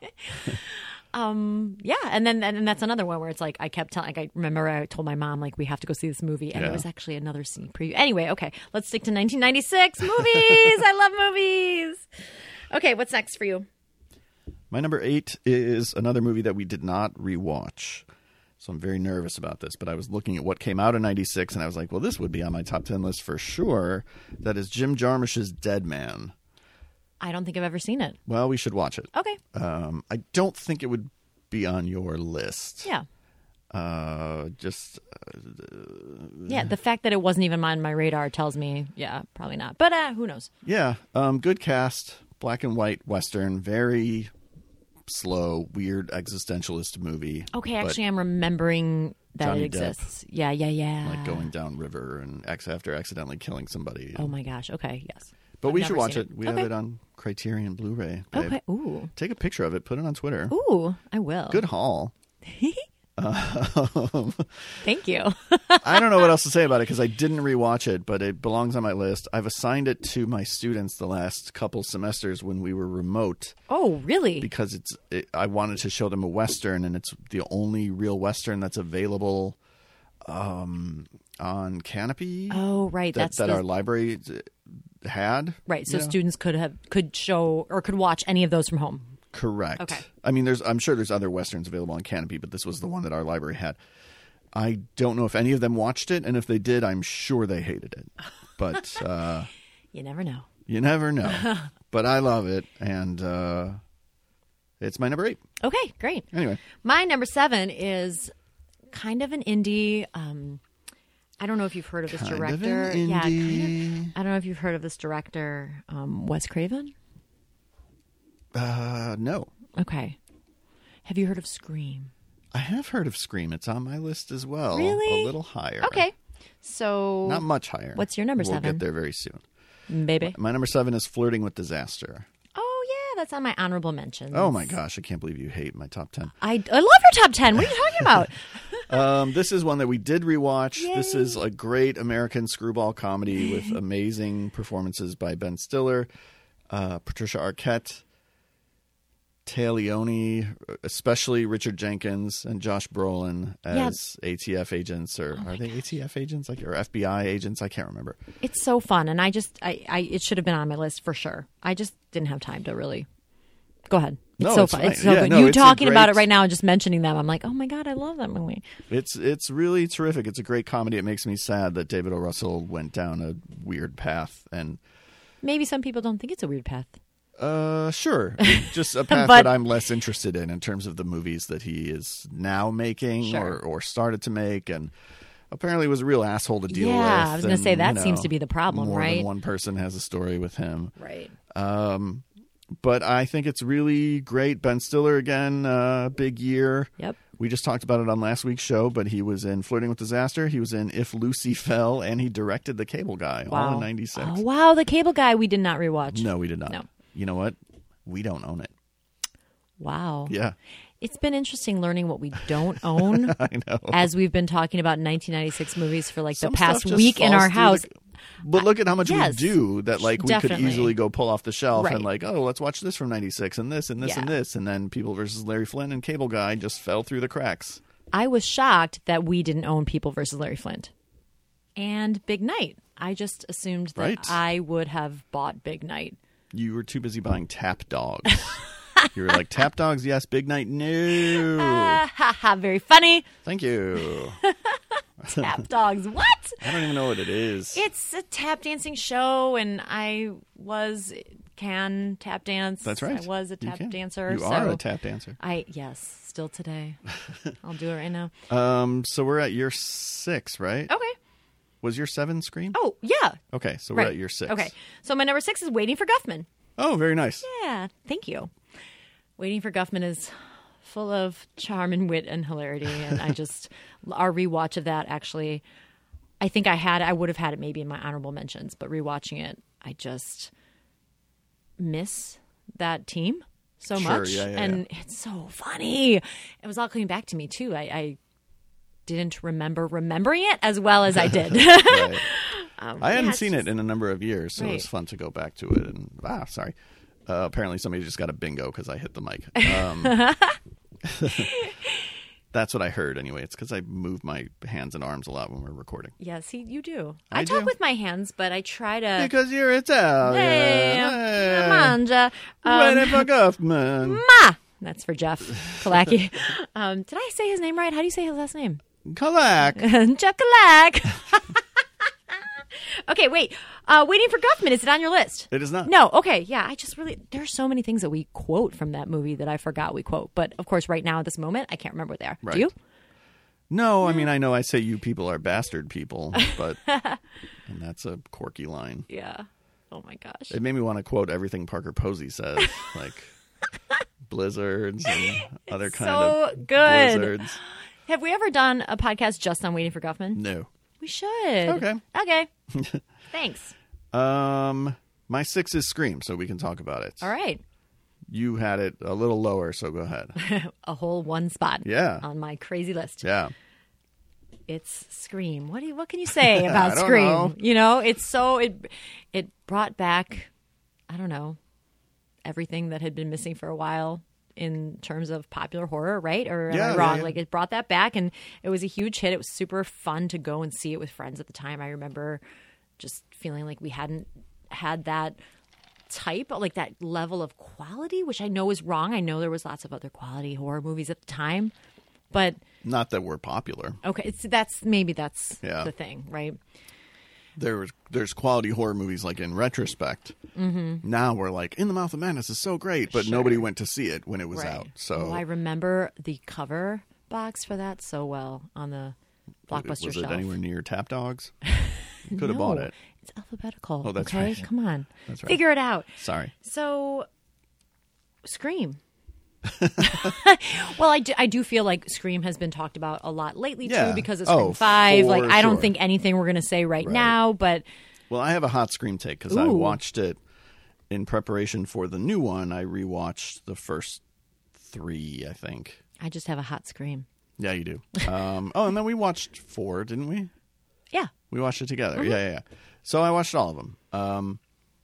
Yeah, and then and that's another one where it's like I kept telling. Like I remember I told my mom like we have to go see this movie, and Yeah. it was actually another sneak preview. Anyway, okay, let's stick to nineteen ninety-six movies. I love movies. Okay, what's next for you? My number eight is another movie that we did not rewatch. So I'm very nervous about this, but I was looking at what came out in ninety-six, and I was like, well, this would be on my top ten list for sure. That is Jim Jarmusch's Dead Man. I don't think I've ever seen it. Well, we should watch it. Okay, Um, I don't think it would be on your list. yeah, Uh, just yeah. The fact that it wasn't even on my radar tells me, yeah, probably not. But uh, who knows? yeah, um, good cast, black and white Western, very slow, weird existentialist movie. Okay, but, actually, I'm remembering that Johnny it exists. Yeah, yeah, yeah. like going down river and ex after accidentally killing somebody. Oh my gosh. Okay, yes. but I've we never should watch seen it. it. We Okay. have it on Criterion Blu-ray. babe. Okay. Ooh, Take a picture of it. Put it on Twitter. ooh. I will. Good haul. Thank you. I don't know what else to say about it because I didn't rewatch it, but it belongs on my list. I've assigned it to my students the last couple semesters when we were remote Oh, really? because it's. It, I wanted to show them a Western, and it's the only real Western that's available um, on Canopy. Oh, right. that, That's that the- our library had. Right, so you know? students could have could show or could watch any of those from home. Correct. Okay. I mean, there's. I'm sure there's other westerns available on Canopy, but this was the one that our library had. I don't know if any of them watched it, and if they did, I'm sure they hated it. But uh, You never know. you never know. But I love it, and uh, it's my number eight. Okay, great. Anyway, My number seven is kind of an indie. Um, I don't know if you've heard of this Kind of director. an Yeah, kind indie. of. I don't know if you've heard of this director, um, Wes Craven. Uh, no. Okay. Have you heard of Scream? I have heard of Scream. It's on my list as well. Really? A little higher. Okay. So Not much higher. What's your number we'll seven? We'll get there very soon. Baby. My number seven is Flirting with Disaster. Oh, yeah. That's on my honorable mentions. Oh, my gosh. I can't believe you hate my top ten. I, I love your top ten. What are you talking about? Um, this is one that we did rewatch. Yay. This is a great American screwball comedy with amazing performances by Ben Stiller, uh, Patricia Arquette, Téa Leoni, especially Richard Jenkins and Josh Brolin as Yeah. A T F agents, or Oh are they A T F agents, like or F B I agents? I can't remember. It's so fun, and I just, I, I, it should have been on my list for sure. I just didn't have time to really. Go ahead. It's No, so it's fun. fine. It's so Yeah, good. no, You it's a talking about great- it right now and just mentioning them, I'm like, oh my god, I love that movie. It's it's really terrific. It's a great comedy. It makes me sad that David O. Russell went down a weird path, and Maybe some people don't think it's a weird path. Uh, sure. Just a path But- that I'm less interested in in terms of the movies that he is now making Sure. or, or started to make, and apparently was a real asshole to deal with. Yeah, I was gonna and, say, that you know, seems to be the problem, more right? than one person has a story with him. Right. Um, but I think it's really great. Ben Stiller again, uh, big year. Yep. We just talked about it on last week's show, but he was in Flirting with Disaster. He was in If Lucy Fell, and he directed The Cable Guy, all in ninety-six. Oh, wow, The Cable Guy we did not rewatch. No, we did not. No. You know what? We don't own it. Wow. Yeah. It's been interesting learning what we don't own I know. as we've been talking about nineteen ninety-six movies for like Some the past stuff just week in falls our through house. the- but look at how much yes. we do that, like, we Definitely. could easily go pull off the shelf Right. and, like, oh, let's watch this from ninety-six and this and this and Yeah. this. And then People versus Larry Flynn and Cable Guy just fell through the cracks. I was shocked that we didn't own People versus Larry Flint and Big Night. I just assumed that Right. I would have bought Big Night. You were too busy buying Tap Dogs. You were like, Tap Dogs, yes. Big Night, no. Ah, ha ha! Very funny. Thank you. Tap dogs. What? I don't even know what it is. It's a tap dancing show, and I was can tap dance. That's right. I was a You tap can. dancer. You so are a tap dancer. I yes, still today. I'll do it right now. Um, so we're at year six, right? Okay. Was your seven Scream? Oh yeah. Okay, so we're Right. at year six. Okay. So my number six is Waiting for Guffman. Oh, very nice. Yeah. Thank you. Waiting for Guffman is full of charm and wit and hilarity, and I just our rewatch of that actually. I think I had I would have had it maybe in my honorable mentions, but rewatching it, I just miss that team so Sure, much, yeah, yeah, and it's so funny. It was all coming back to me too. I, I didn't remember remembering it as well as I did. Right. um, I hadn't yeah, it's seen just- it in a number of years, so it was Right. fun to go back to it. And ah, sorry. Uh, apparently, somebody just got a bingo because I hit the mic. Um, that's what I heard anyway. It's because I move my hands and arms a lot when we're recording. Yes, he, you do. I I, talk do. with my hands, but I try to. Because you're Italian. Hey, Hey. manja. Waiting Um, for Guffman. Ma. That's for Jeff Kalaki. um, did I say his name right? How do you say his last name? Kalak. Jeff Kalak. Okay, wait. Uh, Waiting for Guffman. Is it on your list? It is not. No. Okay. Yeah. I just really there's so many things that we quote from that movie that I forgot we quote. But of course, right now at this moment, I can't remember what they are. Right. Do you? No, I mean, I know I say you people are bastard people, but and that's a quirky line. Yeah. Oh my gosh. It made me want to quote everything Parker Posey says, like blizzards and other kind so of good. blizzards. Have we ever done a podcast just on Waiting for Guffman? No. We should. Okay. Okay. Thanks. Um, my six is Scream, so we can talk about it. All right. You had it a little lower, so go ahead. A whole one spot. Yeah. On my crazy list. Yeah. It's Scream. What do you, what can you say about I don't Scream? know. You know, it's so it it brought back I don't know, everything that had been missing for a while in terms of popular horror, right? Or am Yeah, I yeah, wrong? yeah. Like it brought that back and it was a huge hit. It was super fun to go and see it with friends at the time. I remember just feeling like we hadn't had that type, like that level of quality, which I know is wrong. I know there was lots of other quality horror movies at the time, but Not that we're popular. okay, it's, that's maybe that's Yeah. the thing, right? There's there's quality horror movies like in retrospect. Mm-hmm. Now we're like, In the Mouth of Madness is so great, but Sure. nobody went to see it when it was Right. out. So Oh, I remember the cover box for that so well on the Blockbuster Was shelf. it anywhere near Tap Dogs? Could have No, bought it. It's alphabetical. Oh, that's okay? right. Come on. That's right. Figure it out. Sorry. So, Scream. Well, I do, I do feel like Scream has been talked about a lot lately, Yeah. too, because of Oh, Scream five. for Like, I don't sure. think anything we're going to say right, Right. now, but Well, I have a hot Scream take because I Ooh. watched it in preparation for the new one. I rewatched the first three, I think. I just have a hot Scream. Yeah, you do. Um, oh, and then we watched four, didn't we? Yeah. We watched it together. Mm-hmm. Yeah, yeah, yeah. So I watched all of them. Um,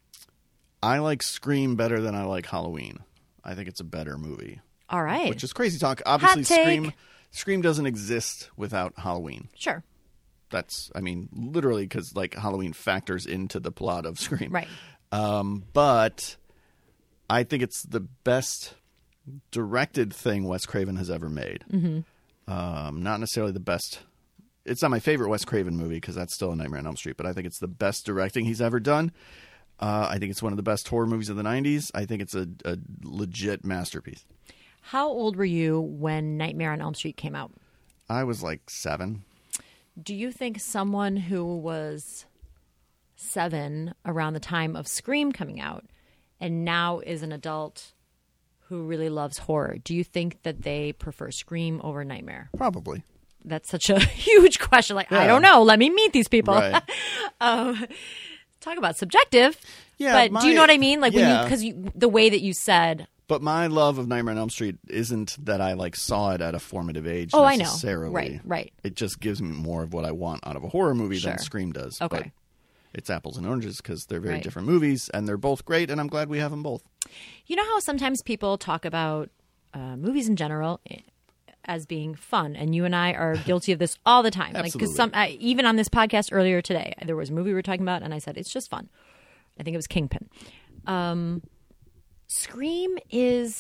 I like Scream better than I like Halloween. I think it's a better movie, All right. which is crazy talk. Obviously, take. Scream Scream doesn't exist without Halloween. Sure. That's, I mean, literally because like Halloween factors into the plot of Scream. Right. Um, but I think it's the best directed thing Wes Craven has ever made. Mm-hmm. Um, not necessarily the best. It's not my favorite Wes Craven movie because that's still A Nightmare on Elm Street, but I think it's the best directing he's ever done. Uh, I think it's one of the best horror movies of the nineties. I think it's a, a legit masterpiece. How old were you when Nightmare on Elm Street came out? I was like seven. Do you think someone who was seven around the time of Scream coming out and now is an adult who really loves horror, do you think that they prefer Scream over Nightmare? Probably. That's such a huge question. Like, I Yeah. don't know. Let me meet these people. Right. um, talk about subjective. Yeah, but do you my- know what I mean? Like, when you yeah. because you, the way that you said, But my love of Nightmare on Elm Street isn't that I like saw it at a formative age. Oh, I know. necessarily. Right, right. It just gives me more of what I want out of a horror movie Sure. than Scream does. Okay. But it's apples and oranges because they're very Right. different movies, and they're both great, and I'm glad we have them both. you know how sometimes people talk about uh, movies in general eh, as being fun, and you and I are guilty of this all the time. Like, because Absolutely. some I, even on this podcast earlier today, there was a movie we were talking about, and I said it's just fun. I think it was Kingpin. Um, Scream is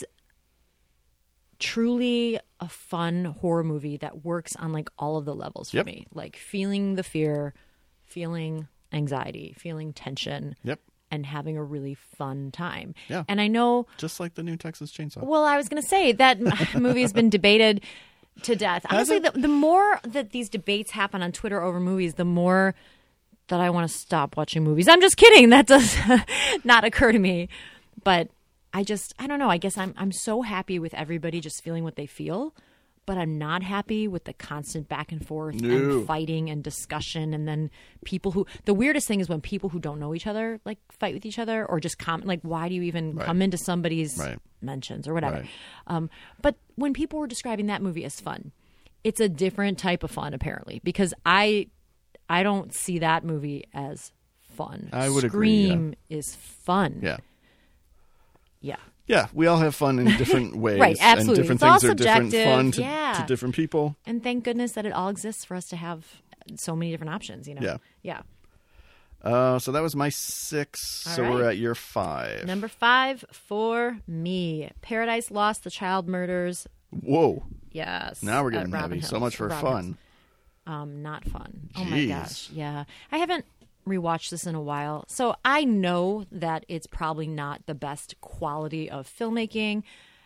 truly a fun horror movie that works on like all of the levels for Yep. me. Like feeling the fear, feeling anxiety, feeling tension, Yep. and having a really fun time. Yeah. And I know, Just like the new Texas Chainsaw. well, I was going to say that movie has been debated to death. Honestly, the, the more that these debates happen on Twitter over movies, the more that I want to stop watching movies. I'm just kidding. That does not occur to me. But I just, I don't know. I guess I'm I'm so happy with everybody just feeling what they feel, but I'm not happy with the constant back and forth No. and fighting and discussion. And then people who, the weirdest thing is when people who don't know each other like fight with each other or just comment, like, why do you even Right. come into somebody's Right. mentions or whatever? Right. Um, but when people were describing that movie as fun, it's a different type of fun apparently, because I I don't see that movie as fun. I would agree, Scream is fun. yeah. Yeah. Yeah, we all have fun in different ways. Right, absolutely. And different It's all things are different subjective, fun to, yeah. to different people. And thank goodness that it all exists for us to have so many different options, you know? Yeah. Yeah. Uh, so that was my six. All so we're right. at year five. Number five for me, Paradise Lost, The Child Murders. Whoa. Yes. Now we're at getting Robin heavy. So Hills. much for Robin Hills. fun. Um, not fun. Oh my Jeez. gosh. Yeah. I haven't rewatched this in a while. So I know that it's probably not the best quality of filmmaking.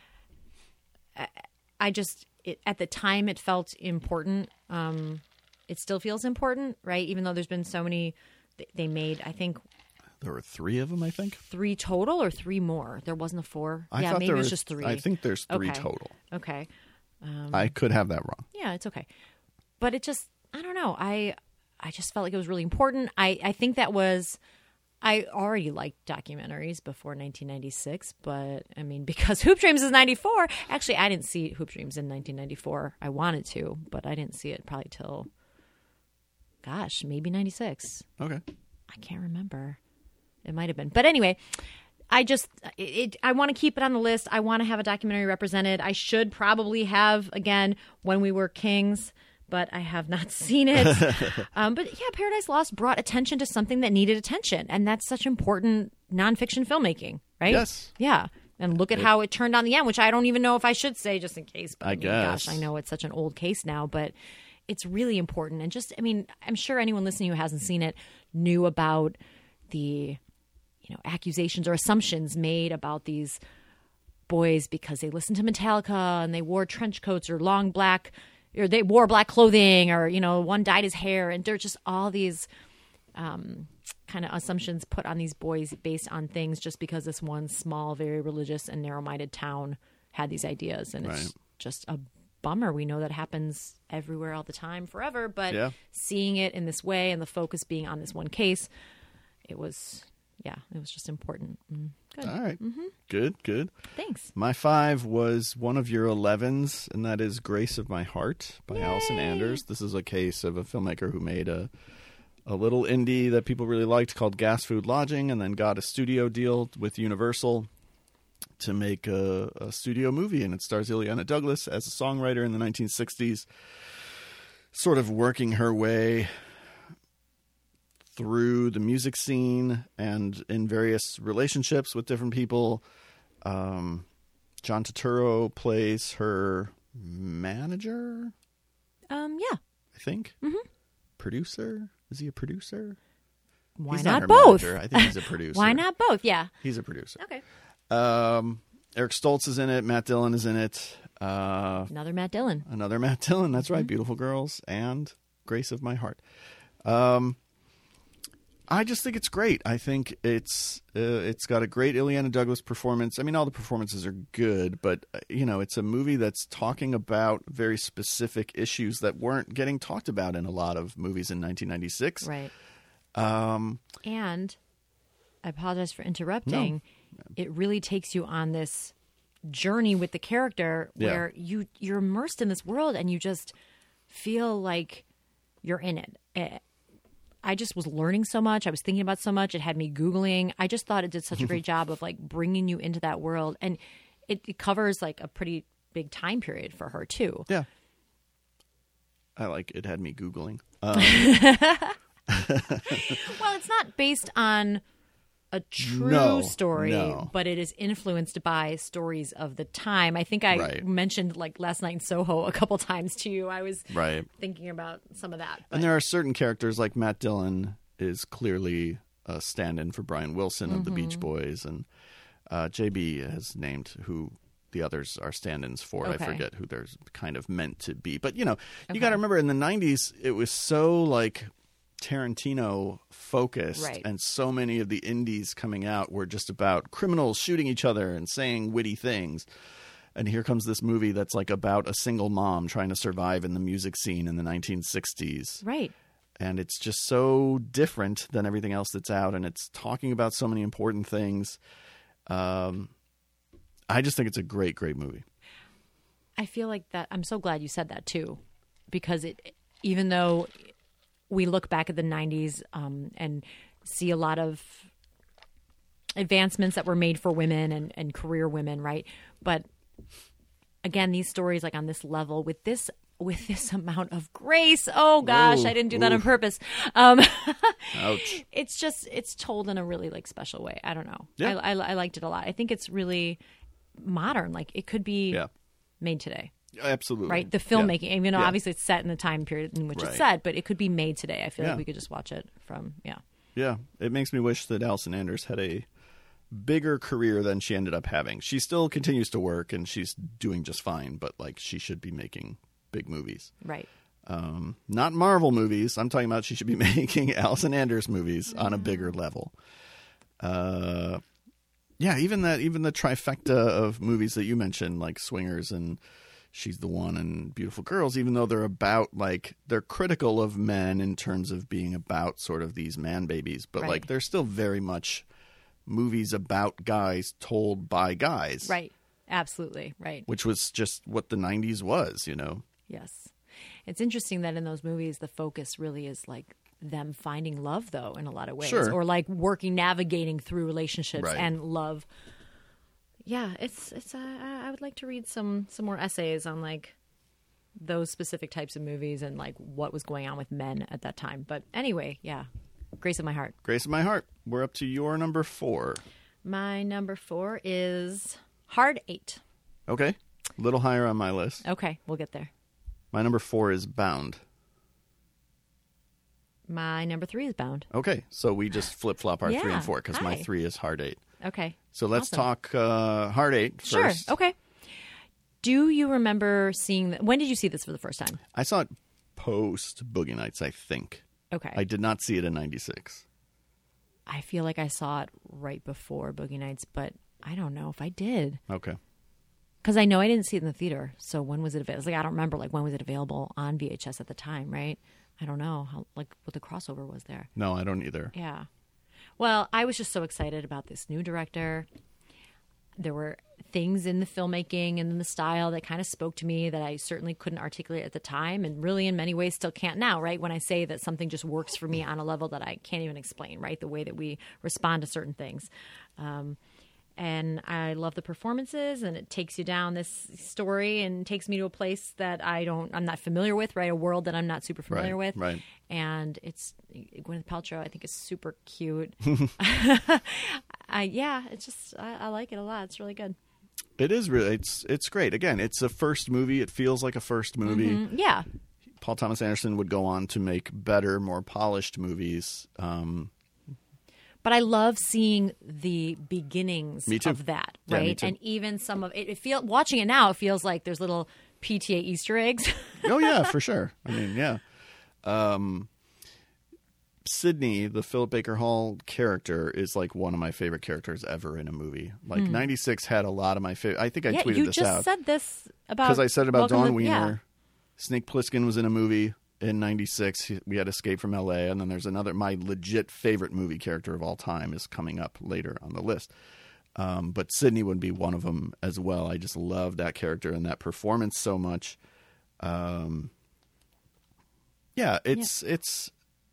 I, I just, it, at the time, it felt important. Um, it still feels important, right? Even though there's been so many, they, they made, I think, There were three of them, I think. three total or three more. There wasn't a four. I yeah, thought maybe there it was was- just three. I think there's three Okay. total. Okay. I could have that wrong. Yeah, it's okay. But it just, I don't know. I I just felt like it was really important. I, I think that was, I already liked documentaries before nineteen ninety-six, but I mean, because Hoop Dreams is ninety-four, actually, I didn't see Hoop Dreams in nineteen ninety-four. I wanted to, but I didn't see it probably till, gosh, maybe ninety-six. Okay. I can't remember. It might have been. But anyway, I just, it, it, I want to keep it on the list. I want to have a documentary represented. I should probably have, again, When We Were Kings, but I have not seen it. um, but yeah, Paradise Lost brought attention to something that needed attention. And that's such important nonfiction filmmaking, right? Yes. Yeah. And look at how it turned on the end, which I don't even know if I should say just in case. But I mean, guess. Gosh, I know it's such an old case now, but it's really important. And just, I mean, I'm sure anyone listening who hasn't seen it knew about the, you know, accusations or assumptions made about these boys because they listened to Metallica and they wore trench coats or long black, or they wore black clothing, or, you know, one dyed his hair. And there's just all these um, kind of assumptions put on these boys based on things just because this one small, very religious and narrow-minded town had these ideas. And it's Right. just a bummer. We know that happens everywhere all the time, forever. But Yeah. seeing it in this way and the focus being on this one case, it was, yeah, it was just important. Mm, good. All right. Good, good. Thanks. My five was one of your elevens, and that is Grace of My Heart by Allison Yay. Anders. This is a case of a filmmaker who made a a little indie that people really liked called Gas Food Lodging, and then got a studio deal with Universal to make a, a studio movie, and it stars Ileana Douglas as a songwriter in the nineteen sixties, sort of working her way through the music scene and in various relationships with different people. Um, John Turturro plays her manager, Um, yeah. I think. Mm-hmm. Producer? Is he a producer? Why He's not, her both? manager. I think he's a producer. Why not both? Yeah. He's a producer. Okay. Um, Eric Stoltz is in it. Matt Dillon is in it. Uh, Another Matt Dillon. another Matt Dillon. That's Mm-hmm. right. Beautiful Girls and Grace of My Heart. Um, I just think it's great. I think it's uh, it's got a great Ileana Douglas performance. I mean, all the performances are good, but uh, you know, it's a movie that's talking about very specific issues that weren't getting talked about in a lot of movies in nineteen ninety-six. Right. Um, And I apologize for interrupting. It really takes you on this journey with the character Yeah. where you you're immersed in this world and you just feel like you're in it. Eh, I just was learning so much. I was thinking about so much. It had me Googling. I just thought it did such a great job of like bringing you into that world. And it, it covers like a pretty big time period for her too. yeah. I like it had me Googling. Um, Well, it's not based on a true No, story, no. but it is influenced by stories of the time. I think I Right. mentioned like last night in Soho a couple times to you. I was right. thinking about some of that. And there are certain characters like Matt Dillon is clearly a stand-in for Brian Wilson of the Mm-hmm. Beach Boys, and uh, J B has named who the others are stand-ins for. Okay. I forget who they're kind of meant to be. But, you know, you Okay. got to remember in the nineties, it was so like Tarantino focused, Right. and so many of the indies coming out were just about criminals shooting each other and saying witty things. And here comes this movie that's like about a single mom trying to survive in the music scene in the nineteen sixties. Right. And it's just so different than everything else that's out, and it's talking about so many important things. Um, I just think it's a great, great movie. I feel like that. I'm so glad you said that too, because it, even though we look back at the nineties um, and see a lot of advancements that were made for women and, and career women, right? But again, these stories like on this level with this with this amount of grace. Oh gosh, Ooh, I didn't do that on oof. purpose. Um, Ouch. it's just it's told in a really like special way. I don't know. Yeah. I, I, I liked it a lot. I think it's really modern. Like it could be Yeah, made today. absolutely. Right, the Yeah. filmmaking. Even though Yeah. obviously it's set in the time period in which Right. it's set, but it could be made today. I feel Yeah. like we could just watch it from yeah. Yeah, it makes me wish that Allison Anders had a bigger career than she ended up having. She still continues to work, and she's doing just fine, but like she should be making big movies. Right. Um, not Marvel movies. I'm talking about she should be making Allison Anders movies on a bigger level. Uh, yeah, even that, even the trifecta of movies that you mentioned, like Swingers and She's the One and Beautiful Girls, even though they're about like they're critical of men in terms of being about sort of these man babies, but Right. like they're still very much movies about guys told by guys, Right. Absolutely. Right. which was just what the nineties was, you know. Yes. It's interesting that in those movies the focus really is like them finding love though in a lot of ways. Sure. Or like working navigating through relationships Right. and love. Yeah, it's it's uh, I I would like to read some some more essays on like those specific types of movies and like what was going on with men at that time. But anyway, yeah. Grace of My Heart. Grace of My Heart. We're up to your number four. My number four is Hard Eight. Okay. A little higher on my list. Okay, we'll get there. My number four is Bound. My number three is Bound. Okay. So we just flip flop our three Yeah, and four because my hi. three is Hard Eight. Okay. So let's Awesome. talk uh, Hard Eight Sure. first. Okay. Do you remember seeing? The, when did you see this for the first time? I saw it post Boogie Nights, I think. Okay. I did not see it in ninety-six. I feel like I saw it right before Boogie Nights, but I don't know if I did. Okay. Because I know I didn't see it in the theater. So when was it available? Like, I don't remember, like, when was it available on V H S at the time, right? I don't know how, like, what the crossover was there. No, I don't either. Yeah. Well, I was just so excited about this new director. There were things in the filmmaking and in the style that kind of spoke to me that I certainly couldn't articulate at the time, and really in many ways still can't now, right? When I say that something just works for me on a level that I can't even explain, right? The way that we respond to certain things. Um, and I love the performances, and it takes you down this story and takes me to a place that I don't, I'm not familiar with, right? A world that I'm not super familiar Right, with. right. And it's, Gwyneth Paltrow, I think, is super cute. uh, yeah, it's just, I, I like it a lot. It's really good. It is really, it's it's great. Again, it's a first movie. It feels like a first movie. Mm, yeah. Paul Thomas Anderson would go on to make better, more polished movies. Um, But I love seeing the beginnings Me too. of that, Yeah, right? me too. And even some of it, it feel watching it now, it feels like there's little P T A Easter eggs. oh, yeah, for sure. I mean, yeah. Um, Sydney, the Philip Baker Hall character, is like one of my favorite characters ever in a movie. Like ninety-six had a lot of my favorite. I think I yeah, tweeted you this just out said this about because I said it about Welcome Dawn to- Wiener. yeah. Snake Plissken was in a movie in ninety-six. We had Escape from L A, and then there's another. My legit favorite movie character of all time is coming up later on the list. Um, but Sydney would be one of them as well. I just love that character and that performance so much. Um, yeah, it's it's.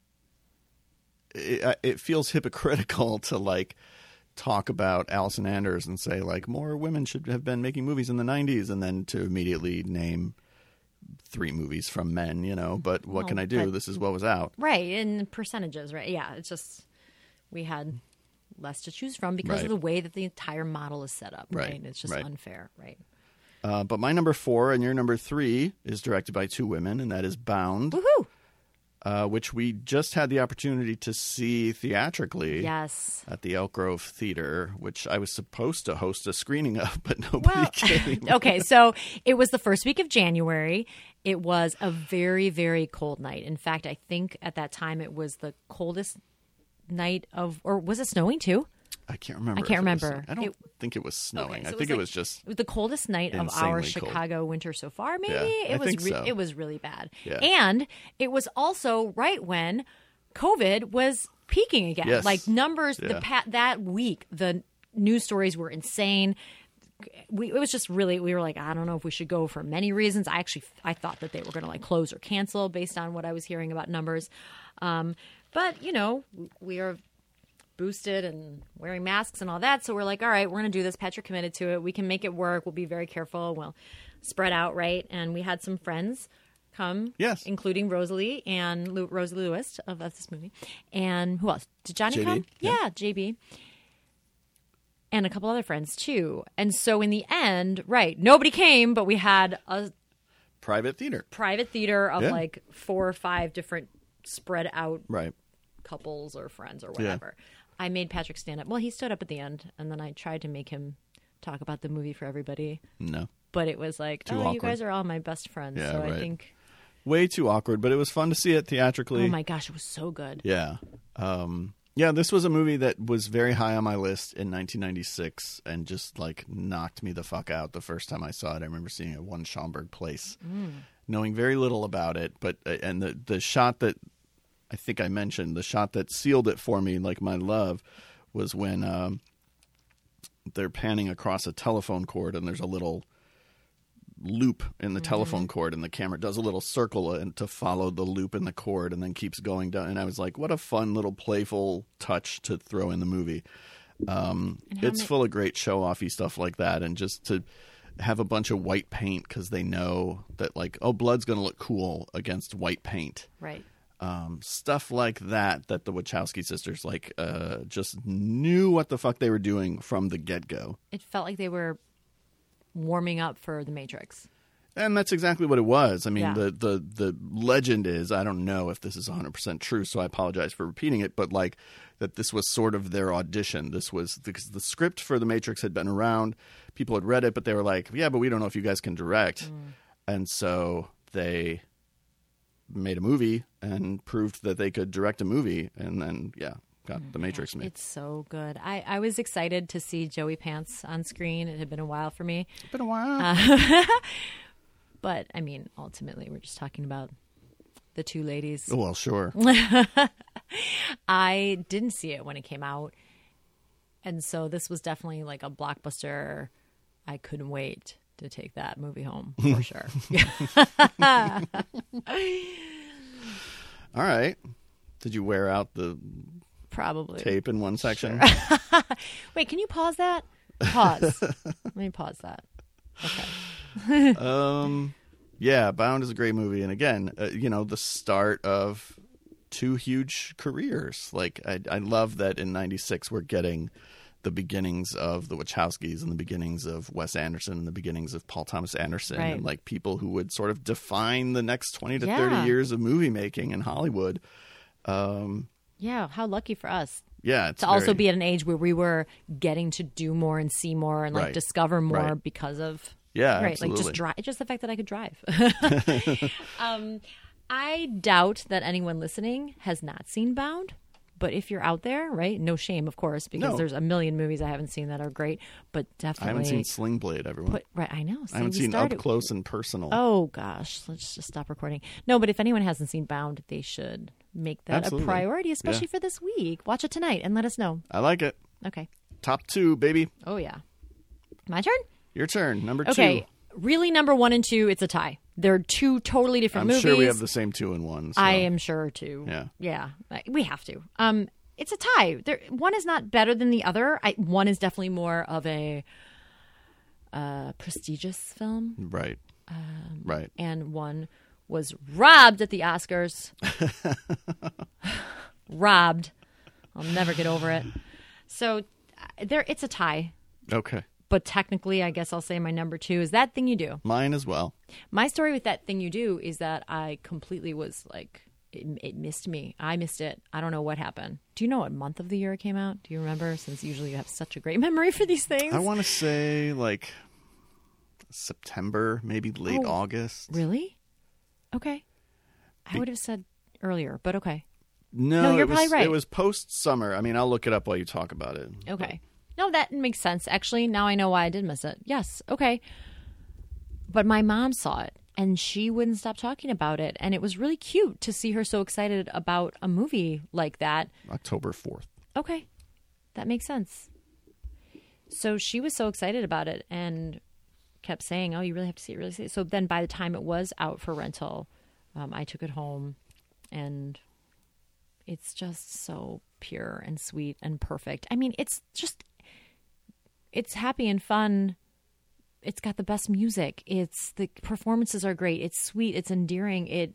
It, it feels hypocritical to like talk about Allison Anders and say like more women should have been making movies in the nineties, and then to immediately name three movies from men, you know. But what Well, can I do? but- This is what was out. Right, and percentages, right? Yeah, it's just we had less to choose from because Right. of the way that the entire model is set up, right? Right, It's just right. unfair, right? Uh, but my number four and your number three is directed by two women, and that is Bound, Woohoo! uh, which we just had the opportunity to see theatrically. Yes. At the Elk Grove Theater, which I was supposed to host a screening of, but nobody Well, came. okay, so it was the first week of January. It was a very, very cold night. In fact, I think at that time it was the coldest night of, or was it snowing too? I can't remember. I can't if it was- remember. I don't It- think it was snowing. Okay, so I it think was it like- was just. It was the coldest night of our insanely cold. Chicago winter so far. Maybe Yeah, it I was. think re- so. It was really bad. Yeah. And it was also right when COVID was peaking again. Yes. Like numbers, the Yeah. pa- that week, the news stories were insane. We, it was just really, we were like, I don't know if we should go for many reasons. I actually, I thought that they were going to like close or cancel based on what I was hearing about numbers. Um, but you know, we are boosted and wearing masks and all that. So we're like, all right, we're going to do this. Patrick committed to it. We can make it work. We'll be very careful. We'll spread out, right? And we had some friends come, Yes. including Rosalie and Lu- Rosalie Lewis of, of this movie. And who else? Did Johnny J B, come? yeah. Yeah, J B. And a couple other friends too. And so in the end, right, nobody came, but we had a Private theater. private theater of Yeah. like four or five different spread out Right. couples or friends or whatever. I made Patrick stand up. Well, he stood up at the end, and then I tried to make him talk about the movie for everybody. No. But it was like, Too oh, you awkward. guys are all my best friends. Yeah, so right. I think, Way too awkward, but it was fun to see it theatrically. oh my gosh, it was so good. Yeah. Um, yeah, this was a movie that was very high on my list in nineteen ninety-six and just like knocked me the fuck out the first time I saw it. I remember seeing it at One Schaumburg Place, knowing very little about it, but uh, and the the shot that I think I mentioned, the shot that sealed it for me, like my love, was when um, they're panning across a telephone cord and there's a little loop in the telephone cord, and the camera does a little circle and to follow the loop in the cord and then keeps going down. And I was like, what a fun little playful touch to throw in the movie. Um, And how it's ma- full of great show-offy stuff like that, and just to have a bunch of white paint because they know that like, oh, blood's going to look cool against white paint. Right. Um, stuff like that that the Wachowski sisters like uh, just knew what the fuck they were doing from the get-go. It felt like they were warming up for The Matrix. And that's exactly what it was. I mean, Yeah. the, the, the legend is, I don't know if this is one hundred percent true, so I apologize for repeating it, but like that this was sort of their audition. This was because the script for The Matrix had been around. People had read it, but they were like, yeah, but we don't know if you guys can direct. Mm. And so they made a movie and proved that they could direct a movie. And then, yeah, got The Matrix made. It's so good. I, I was excited to see Joey Pants on screen. It had been a while for me. It's been a while. Uh, but, I mean, ultimately, we're just talking about the two ladies. Oh, well, sure. I didn't see it when it came out. And so this was definitely like a blockbuster. I couldn't wait to take that movie home for sure. All right. Did you wear out the Probably tape in one section? Sure. Wait, can you pause that? Pause. Let me pause that. Okay. um, yeah, Bound is a great movie, and again, uh, you know, the start of two huge careers. Like, I, I love that in ninety-six we're getting the beginnings of the Wachowskis and the beginnings of Wes Anderson and the beginnings of Paul Thomas Anderson, right. and like people who would sort of define the next twenty to yeah. thirty years of movie making in Hollywood. Um, yeah, how lucky for us. Yeah, it's to very... also be at an age where we were getting to do more and see more and like right. discover more right. because of yeah, right, absolutely. like just drive, just the fact that I could drive. um, I doubt that anyone listening has not seen Bound, but if you're out there, right, no shame, of course, because no. there's a million movies I haven't seen that are great, but definitely I haven't seen Sling Blade, everyone. Put, right, I know. I haven't seen started... Up Close and Personal. Oh gosh, let's just stop recording. No, but if anyone hasn't seen Bound, they should make that Absolutely. a priority, especially yeah. for this week. Watch it tonight and let us know. I like it. Okay. Top two, baby. Oh yeah. My turn? Your turn. Number two. Okay. Really, number one and two, it's a tie. They're two totally different I'm movies. sure we have the same two and one. So. I am sure too. Yeah. Yeah. We have to. Um, it's a tie. There, one is not better than the other. I, one is definitely more of a uh, prestigious film. Right. Um, right. And one was robbed at the Oscars. Robbed. I'll never get over it. So there, it's a tie. Okay. But technically, I guess I'll say my number two is That Thing You Do. Mine as well. My story with That Thing You Do is that I completely was like, it, it missed me. I missed it. I don't know what happened. Do you know what month of the year it came out? Do you remember? Since usually you have such a great memory for these things. I want to say like September, maybe late oh, August. Really? Okay. I would have said earlier, but okay. No, no you're it was, probably right. It was post-summer. I mean, I'll look it up while you talk about it. Okay. No, that makes sense. Actually, now I know why I did miss it. Yes. Okay. But my mom saw it, and she wouldn't stop talking about it. And it was really cute to see her so excited about a movie like that. October fourth. Okay. That makes sense. So she was so excited about it and kept saying, oh, you really have to see it, really see it. So then by the time it was out for rental, um, I took it home, and it's just so pure and sweet and perfect. I mean, it's just, it's happy and fun. It's got the best music. It's, the performances are great. It's sweet. It's endearing. It,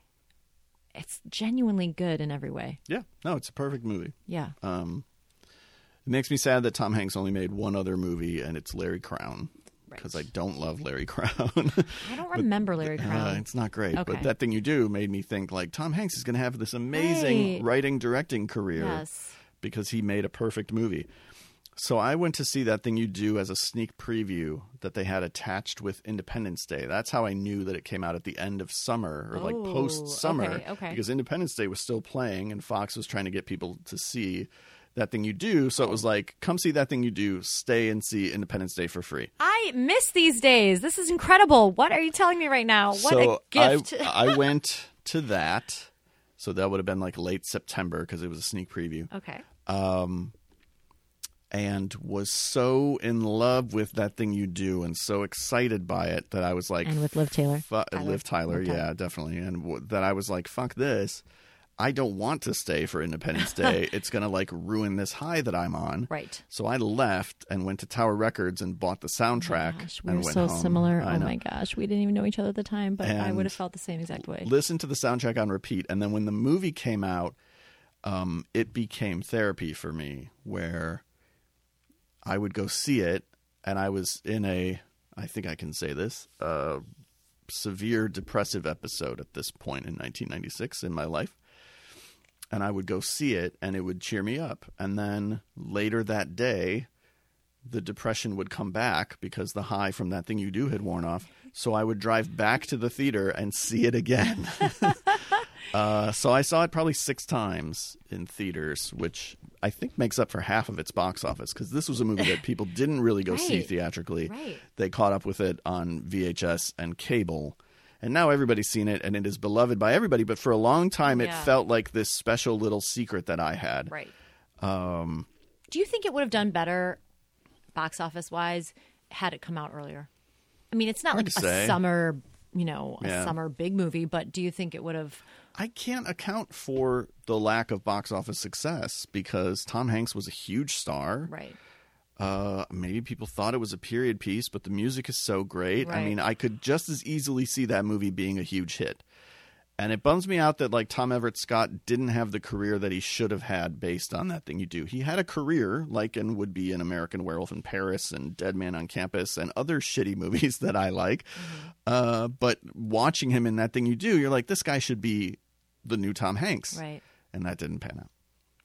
it's genuinely good in every way. Yeah. No, it's a perfect movie. Yeah. Um, it makes me sad that Tom Hanks only made one other movie, and it's Larry Crown. Because right. I don't love Larry Crown. I don't remember but, Larry Crown. Uh, it's not great. Okay. But That Thing You Do made me think, like, Tom Hanks is going to have this amazing right. writing, directing career. Yes. Because he made a perfect movie. So I went to see That Thing You Do as a sneak preview that they had attached with Independence Day. That's how I knew that it came out at the end of summer or oh, like post-summer. Okay, okay. Because Independence Day was still playing and Fox was trying to get people to see That Thing You Do. So it was like, come see That Thing You Do, stay and see Independence Day for free. I miss these days. This is incredible. What are you telling me right now? What so a gift. I, I went to that. So that would have been like late September because it was a sneak preview. Okay. Um, and was so in love with That Thing You Do and so excited by it that I was like... And with Liv Taylor. Fu- Tyler. Liv Tyler, Liv yeah, Tyler. definitely. And w- that I was like, fuck this. I don't want to stay for Independence Day. It's going to like ruin this high that I'm on. Right. So I left and went to Tower Records and bought the soundtrack. Oh gosh, and we were went so home. similar. I Oh know. my gosh. We didn't even know each other at the time, but I And would have felt the same exact way. Listen to the soundtrack on repeat. And then when the movie came out, um, it became therapy for me where I would go see it and I was in a, I think I can say this, uh, severe depressive episode at this point in nineteen ninety-six in my life. And I would go see it, and it would cheer me up. And then later that day, the depression would come back because the high from That Thing You Do had worn off. So I would drive back to the theater and see it again. uh, so I saw it probably six times in theaters, which I think makes up for half of its box office, because this was a movie that people didn't really go right. see theatrically. Right. They caught up with it on V H S and cable. And now everybody's seen it, and it is beloved by everybody. But for a long time, it yeah. felt like this special little secret that I had. Right. Um, Do you think it would have done better, box office wise, had it come out earlier? I mean, it's not Hard like to a say. summer, you know, a Yeah. summer big movie. But do you think it would have? I can't account for the lack of box office success because Tom Hanks was a huge star. Right. Uh, maybe people thought it was a period piece, but the music is so great. I Right. mean, I could just as easily see that movie being a huge hit. And it bums me out that like Tom Everett Scott didn't have the career that he should have had based on That Thing You Do. He had a career like in would be an American Werewolf in Paris and Dead Man on Campus and other shitty movies that I like. Mm-hmm. Uh, but watching him in That Thing You Do, you're like, this guy should be the new Tom Hanks. Right. And that didn't pan out.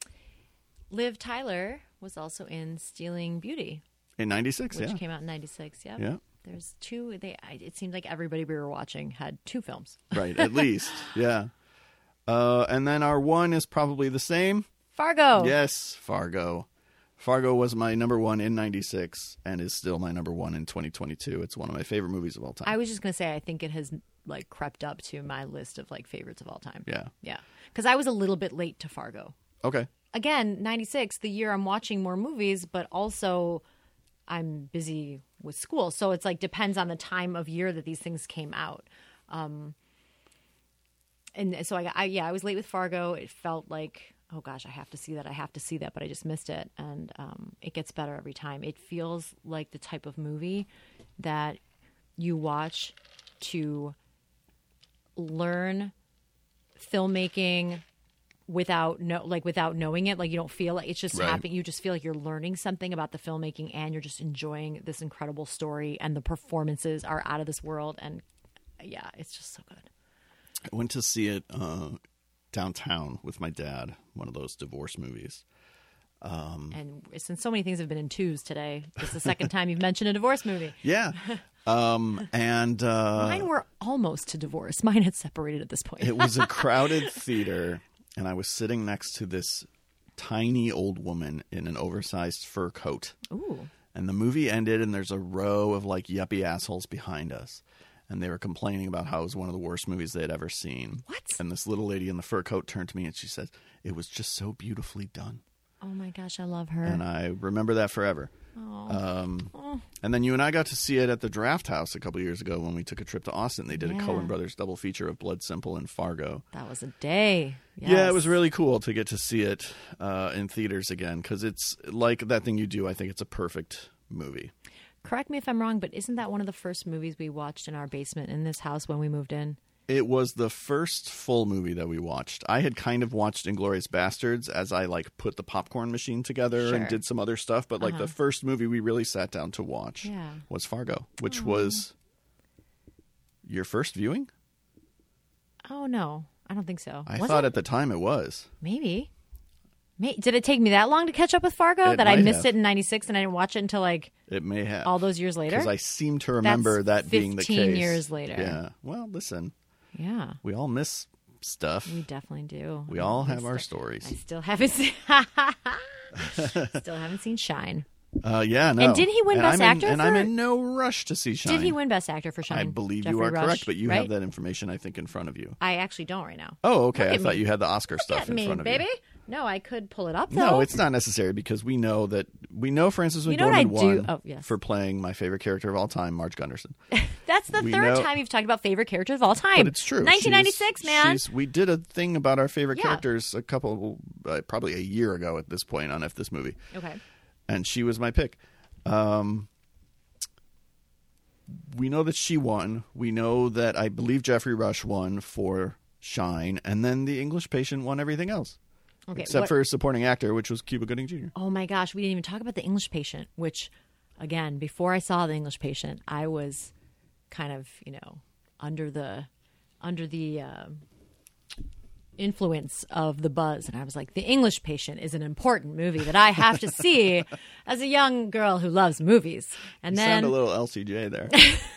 Liv Tyler was also in Stealing Beauty, In ninety-six, which yeah. came out in ninety-six. Yeah. Yeah. There's two. They. I- It seemed like everybody we were watching had two films. Right, at least. Yeah. Uh, and then our one is probably the same. Fargo. Yes, Fargo. Fargo was my number one in ninety-six and is still my number one in twenty twenty-two. It's one of my favorite movies of all time. I was just gonna say I think it has like crept up to my list of like favorites of all time. Yeah. Yeah. Because I was a little bit late to Fargo. Okay. Again, ninety-six, the year I'm watching more movies, but also I'm busy with school. So it's like depends on the time of year that these things came out. Um, and so I, I, yeah, I was late with Fargo. It felt like, oh gosh, I have to see that. I have to see that, but I just missed it. And um, it gets better every time. It feels like the type of movie that you watch to learn filmmaking without no like without knowing it. Like you don't feel like it's just Right. happening. You just feel like you're learning something about the filmmaking and you're just enjoying this incredible story and the performances are out of this world. And yeah, it's just so good. I went to see it uh, downtown with my dad, one of those divorce movies. And since so many things have been in twos today, it's the second time you've mentioned a divorce movie. Yeah. Um, and uh, Mine were almost to divorce. Mine had separated at this point. it was a crowded theater, and I was sitting next to this tiny old woman in an oversized fur coat. Ooh. And the movie ended, and there's a row of like yuppie assholes behind us. And they were complaining about how it was one of the worst movies they had ever seen. What? And this little lady in the fur coat turned to me and she said, "It was just so beautifully done." Oh my gosh, I love her. And I remember that forever. Um, and then you and I got to see it at the Draft House a couple years ago when we took a trip to Austin. They did Yeah. a Coen Brothers double feature of Blood Simple and Fargo. That was a day. Yes. Yeah, it was really cool to get to see it uh, in theaters again because it's like That Thing You Do. I think it's a perfect movie. Correct me if I'm wrong, but isn't that one of the first movies we watched in our basement in this house when we moved in? It was the first full movie that we watched. I had kind of watched Inglourious Bastards as I like put the popcorn machine together Sure. and did some other stuff, but like Uh-huh. the first movie we really sat down to watch Yeah. was Fargo, which was your first viewing? Oh, no. I don't think so. I Was thought it? at the time it was. Maybe. May- Did it take me that long to catch up with Fargo It that I might missed have. it in ninety-six and I didn't watch it until like It may have. all those years later? Because I seem to remember That's that being the fifteen case. years later. Yeah. Well, listen, Yeah, we all miss stuff. we definitely do. We I all miss have our it. stories. I still haven't seen Still haven't seen Shine. Uh, yeah, no. And didn't he win And Best I'm in- Actor And for- I'm in no rush to see Shine. Did he win Best Actor for Shine? I believe Jeffrey you are Rush, correct, but you right? have that information, I think, in front of you. I actually don't right now. Oh, okay. Look I at thought me. you had the Oscar stuff At in me, front of baby. you. No, I could pull it up though. No, it's not necessary because we know that we know Frances You know what I McDormand do- won oh, yes. for playing my favorite character of all time, Marge Gunderson. That's the We third know- time you've talked about favorite characters of all time. But it's true. nineteen ninety-six, She's- man. she's- we did a thing about our favorite Yeah. characters a couple, uh, probably a year ago at this point on F This Movie, Okay. and she was my pick. Um, we know that she won. We know that I believe Jeffrey Rush won for Shine, and then The English Patient won everything else. Okay. Except what- for supporting actor, which was Cuba Gooding Junior Oh my gosh, we didn't even talk about The English Patient, which, again, before I saw The English Patient, I was kind of, you know, under the under the uh, influence of the buzz, and I was like, The English Patient is an important movie that I have to see as a young girl who loves movies. And you then sound a little L C J there.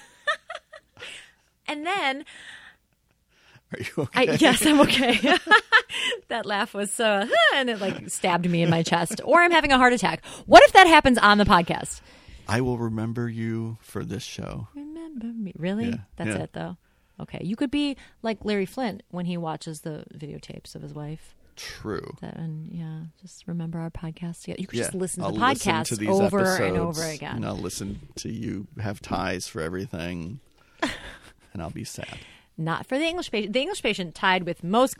and then Are you okay? I, yes, I'm okay. That laugh was so, and it like stabbed me in my chest. Or I'm having a heart attack. What if that happens on the podcast? I will remember you for this show. Remember me. Really? Yeah, That's yeah. it, though? Okay. You could be like Larry Flint when he watches the videotapes of his wife. True. That, and yeah, just remember our podcast together. You could Yeah, just listen to I'll the listen podcast to these over episodes, and over again. And I'll listen to you have ties for everything, and I'll be sad. Not for The English Patient. The English Patient tied with most.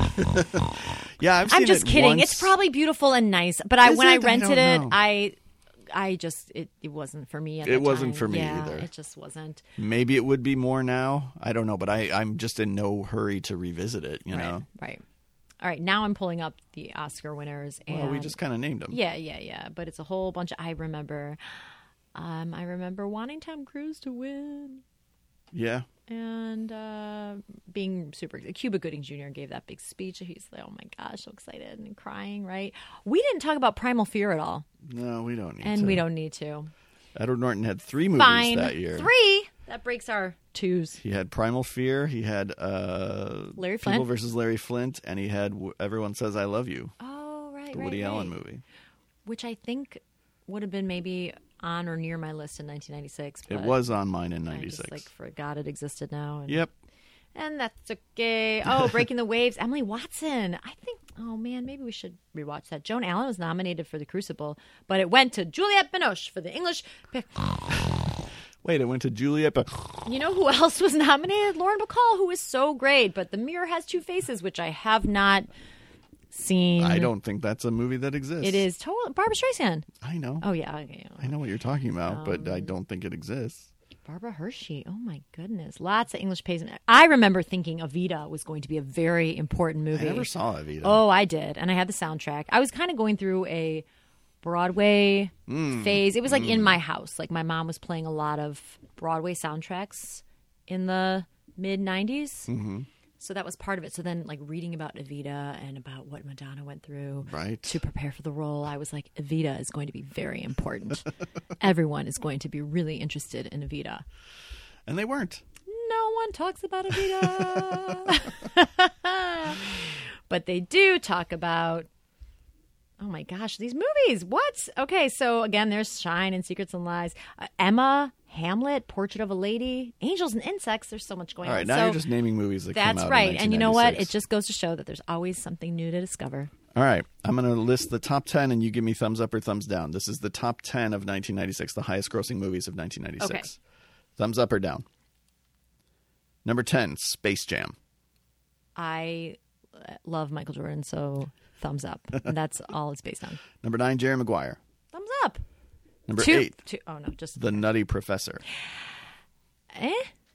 Yeah, I've seen I'm just it kidding. once. It's probably beautiful and nice, but I Is when I it? I rented don't it, know. I. I just it, it wasn't for me at the It wasn't time. for me yeah, either. It just wasn't. Maybe it would be more now. I don't know, but I, I'm just in no hurry to revisit it, you know? Right. Right. All right. Now I'm pulling up the Oscar winners. And Well, we just kind of named them. yeah, yeah, yeah. But it's a whole bunch. Of, I remember. Um, I remember wanting Tom Cruise to win. Yeah. And uh, being super excited. Cuba Gooding Junior gave that big speech. He's like, oh my gosh, so excited and crying, right? We didn't talk about Primal Fear at all. No, we don't need And to. we don't need to. Edward Norton had three movies Fine. that year. Three. That breaks our twos. He had Primal Fear. He had uh, Larry People Flint. versus Larry Flint. And he had W- Everyone Says I Love You, Oh, right, the right, Woody right. Allen movie. Which I think would have been maybe on or near my list in nineteen ninety-six. It but was on mine in I ninety-six. just like forgot it existed now. And, Yep. and that's okay. Oh, Breaking the Waves. Emily Watson. I think, oh man, maybe we should rewatch that. Joan Allen was nominated for The Crucible, but it went to Juliette Binoche for the English. Wait, it went to Juliet, but You know who else was nominated? Lauren Bacall, who is so great, but The Mirror Has Two Faces, which I have not seen. I don't think that's a movie that exists. It is total Barbara Streisand. I know. Oh yeah, okay. I know what you're talking about, but Um, I don't think it exists. Barbara Hershey. Oh my goodness, lots of English patient. I remember thinking Evita was going to be a very important movie. I never saw Evita. Oh, I did, and I had the soundtrack. I was kind of going through a Broadway Mm. phase. It was like in my house. Like my mom was playing a lot of Broadway soundtracks in the mid nineties. Mm-hmm. So that was part of it. So then, like reading about Evita and about what Madonna went through Right. to prepare for the role, I was like, Evita is going to be very important. Everyone is going to be really interested in Evita. And they weren't. No one talks about Evita. But they do talk about, oh my gosh, these movies. What? Okay, so again, there's Shine and Secrets and Lies. Uh, Emma, Hamlet, Portrait of a Lady, Angels and Insects. There's so much going All right, on. now so you're just naming movies that came that's out in right. And you know what? It nineteen ninety-six. just goes to show that there's always something new to discover. All right, I'm going to list the top ten, and you give me thumbs up or thumbs down. This is the top ten of nineteen ninety-six, the highest-grossing movies of nineteen ninety-six. Okay. Thumbs up or down? Number ten, Space Jam. I uh, love Michael Jordan, so thumbs up. And that's all it's based on. Number nine, Jerry Maguire. Thumbs up. Number Two, eight, two, oh no, just The Nutty Professor. eh?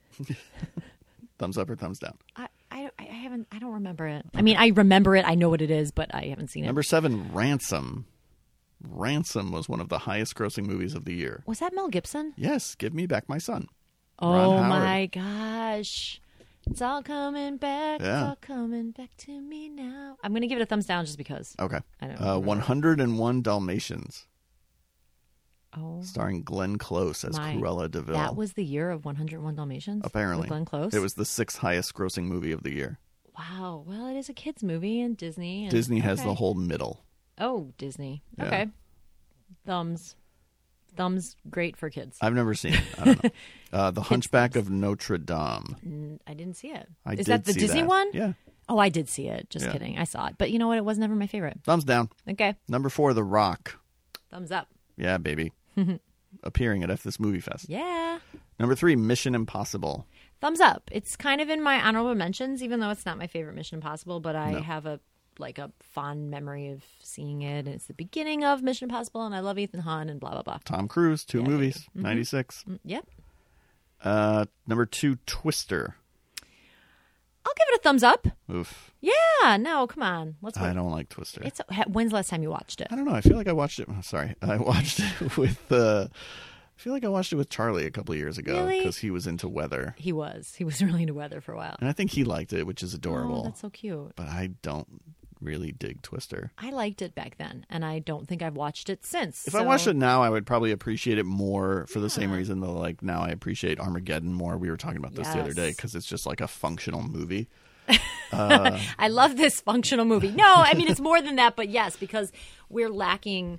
Thumbs up or thumbs down? I, I, I haven't. I don't remember it. I mean, I remember it. I know what it is, but I haven't seen it. Number seven, Ransom. Ransom was one of the highest-grossing movies of the year. Was that Mel Gibson? Yes, Give Me Back My Son. Oh Ron Howard. my gosh! It's all coming back. It's Yeah. all coming back to me now. I'm gonna give it a thumbs down just because. Okay. I don't Uh, remember. one hundred one Dalmatians, Oh, starring Glenn Close as my! Cruella de Vil. That was the year of one hundred one Dalmatians. Apparently. with Glenn Close. It was the sixth highest-grossing movie of the year. Wow. Well, it is a kids' movie, and Disney. And, Disney has okay. the whole middle. Oh, Disney. Yeah. Okay. Thumbs. Thumbs. Great for kids. I've never seen it. I don't know. Uh, the Hunchback of Notre Dame. N- I didn't see it. I Is did that the see Disney that. one? Yeah. Oh, I did see it. Just Yeah. kidding. I saw it. But you know what? It was never my favorite. Thumbs down. Okay. Number four, The Rock. Thumbs up. Yeah, baby. Appearing at F This Movie Fest. Yeah. Number three, Mission Impossible. Thumbs up. It's kind of in my honorable mentions, even though it's not my favorite Mission Impossible, but I No. have a like a fond memory of seeing it. And it's the beginning of Mission Impossible, and I love Ethan Hunt and blah, blah, blah. Tom Cruise, two Yeah, movies, Mm-hmm. ninety-six. Mm, Yep. Uh, number two, Twister. I'll give it a thumbs up. Oof. Yeah. No, come on. Let's I work. don't like Twister. It's When's the last time you watched it? I don't know. I feel like I watched it. oh, Sorry. I watched it with uh, I feel like I watched it with Charlie a couple of years ago Really? because he was into weather. He was. He was really into weather for a while. And I think he liked it, which is adorable. Oh, that's so cute. But I don't really dig Twister. I liked it back then, and I don't think I've watched it since. If so... I watched it now, I would probably appreciate it more for the same Yeah. reason that, like, now I appreciate Armageddon more. We were talking about this the other day Yes. because it's just like a functional movie. I love this functional movie. No, I mean, it's more than that, but yes, because we're lacking,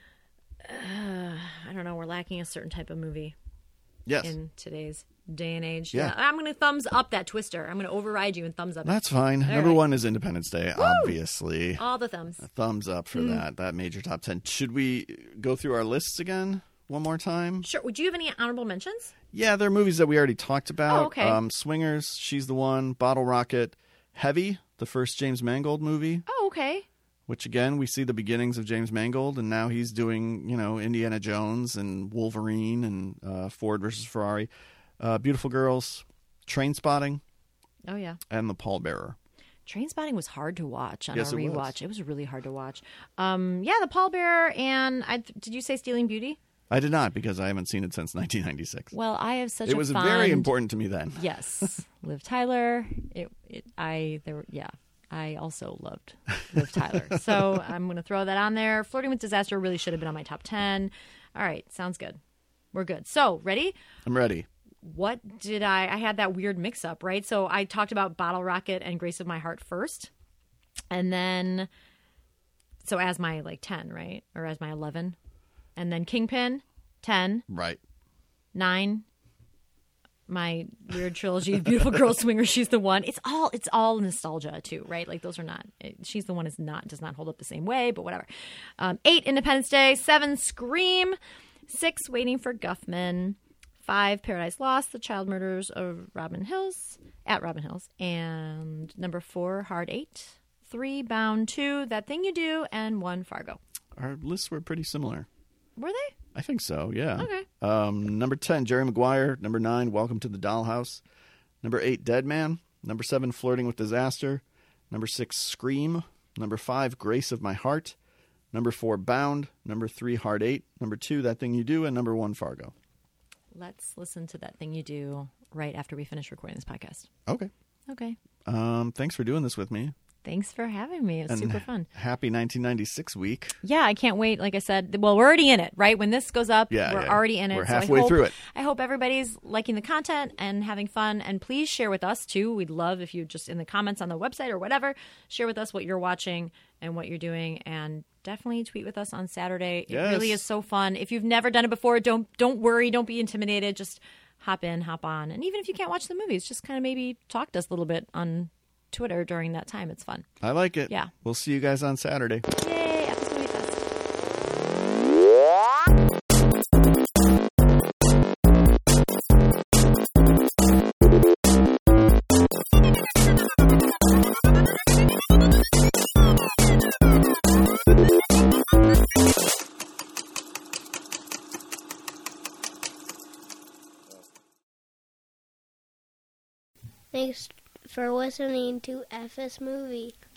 uh, I don't know, we're lacking a certain type of movie Yes. in today's day and age. Yeah. I'm going to thumbs up that Twister. I'm going to override you and thumbs up. That's fine. Number right. one is Independence Day, obviously. All the thumbs. Thumbs up for that. That major top ten. Should we go through our lists again one more time? Sure. Would you have any honorable mentions? Yeah, there are movies that we already talked about. Oh, okay. Um, Swingers, She's the One, Bottle Rocket, Heavy, the first James Mangold movie, Oh, okay. which again, we see the beginnings of James Mangold, and now he's doing, you know, Indiana Jones and Wolverine and uh, Ford versus Ferrari. Uh, Beautiful Girls, Train Spotting, Oh, yeah. and The Pallbearer. Trainspotting was hard to watch on Yes, a it was. rewatch. It was really hard to watch. Um, yeah, The Pallbearer and I, did you say Stealing Beauty? I did not because I haven't seen it since nineteen ninety-six. Well, I have such It a was fond... very important to me then. Yes, Liv Tyler. It, it, I there. were- Yeah, I also loved Liv Tyler. So I'm going to throw that on there. Flirting with Disaster really should have been on my top ten. All right, sounds good. We're good. So ready? I'm ready. What did I? I had that weird mix-up, right? So I talked about Bottle Rocket and Grace of My Heart first, and then so as my like ten, right, or as my eleven, and then Kingpin, ten. Right. Nine, my weird trilogy of Beautiful Girl, Swinger, She's the One. It's all it's all nostalgia too, right? Like those are not. It, She's the One is not does not hold up the same way, but whatever. Um, eight, Independence Day. Seven, Scream. Six, Waiting for Guffman. Five, Paradise Lost: The Child Murders of Robin Hills at Robin Hills, and number four, Hard Eight. Three, Bound. Two, That Thing You Do, and one, Fargo. Our lists were pretty similar. Were they? I think so, yeah. Okay. Um, number ten, Jerry Maguire. Number nine, Welcome to the Dollhouse. Number eight, Dead Man. Number seven, Flirting with Disaster. Number six, Scream. Number five, Grace of My Heart. Number four, Bound. Number three, Hard Eight. Number two, That Thing You Do. And number one, Fargo. Let's listen to That Thing You Do right after we finish recording this podcast. Okay. Okay. Um, thanks for doing this with me. Thanks for having me. It was And super fun. Happy nineteen ninety-six week. Yeah, I can't wait. Like I said, well, we're already in it, right? When this goes up, Yeah, we're yeah. already in it. We're So I halfway hope- through it. I hope everybody's liking the content and having fun. And please share with us, too. We'd love if you just in the comments on the website or whatever, share with us what you're watching and what you're doing. And definitely tweet with us on Saturday. It Yes. really is so fun. If you've never done it before, don't don't worry. Don't be intimidated. Just hop in, hop on. And even if you can't watch the movies, just kind of maybe talk to us a little bit on Twitter during that time. It's fun. I like it. Yeah. We'll see you guys on Saturday. Yay, Apple's Movie Fest. Thanks for listening to F S Movie.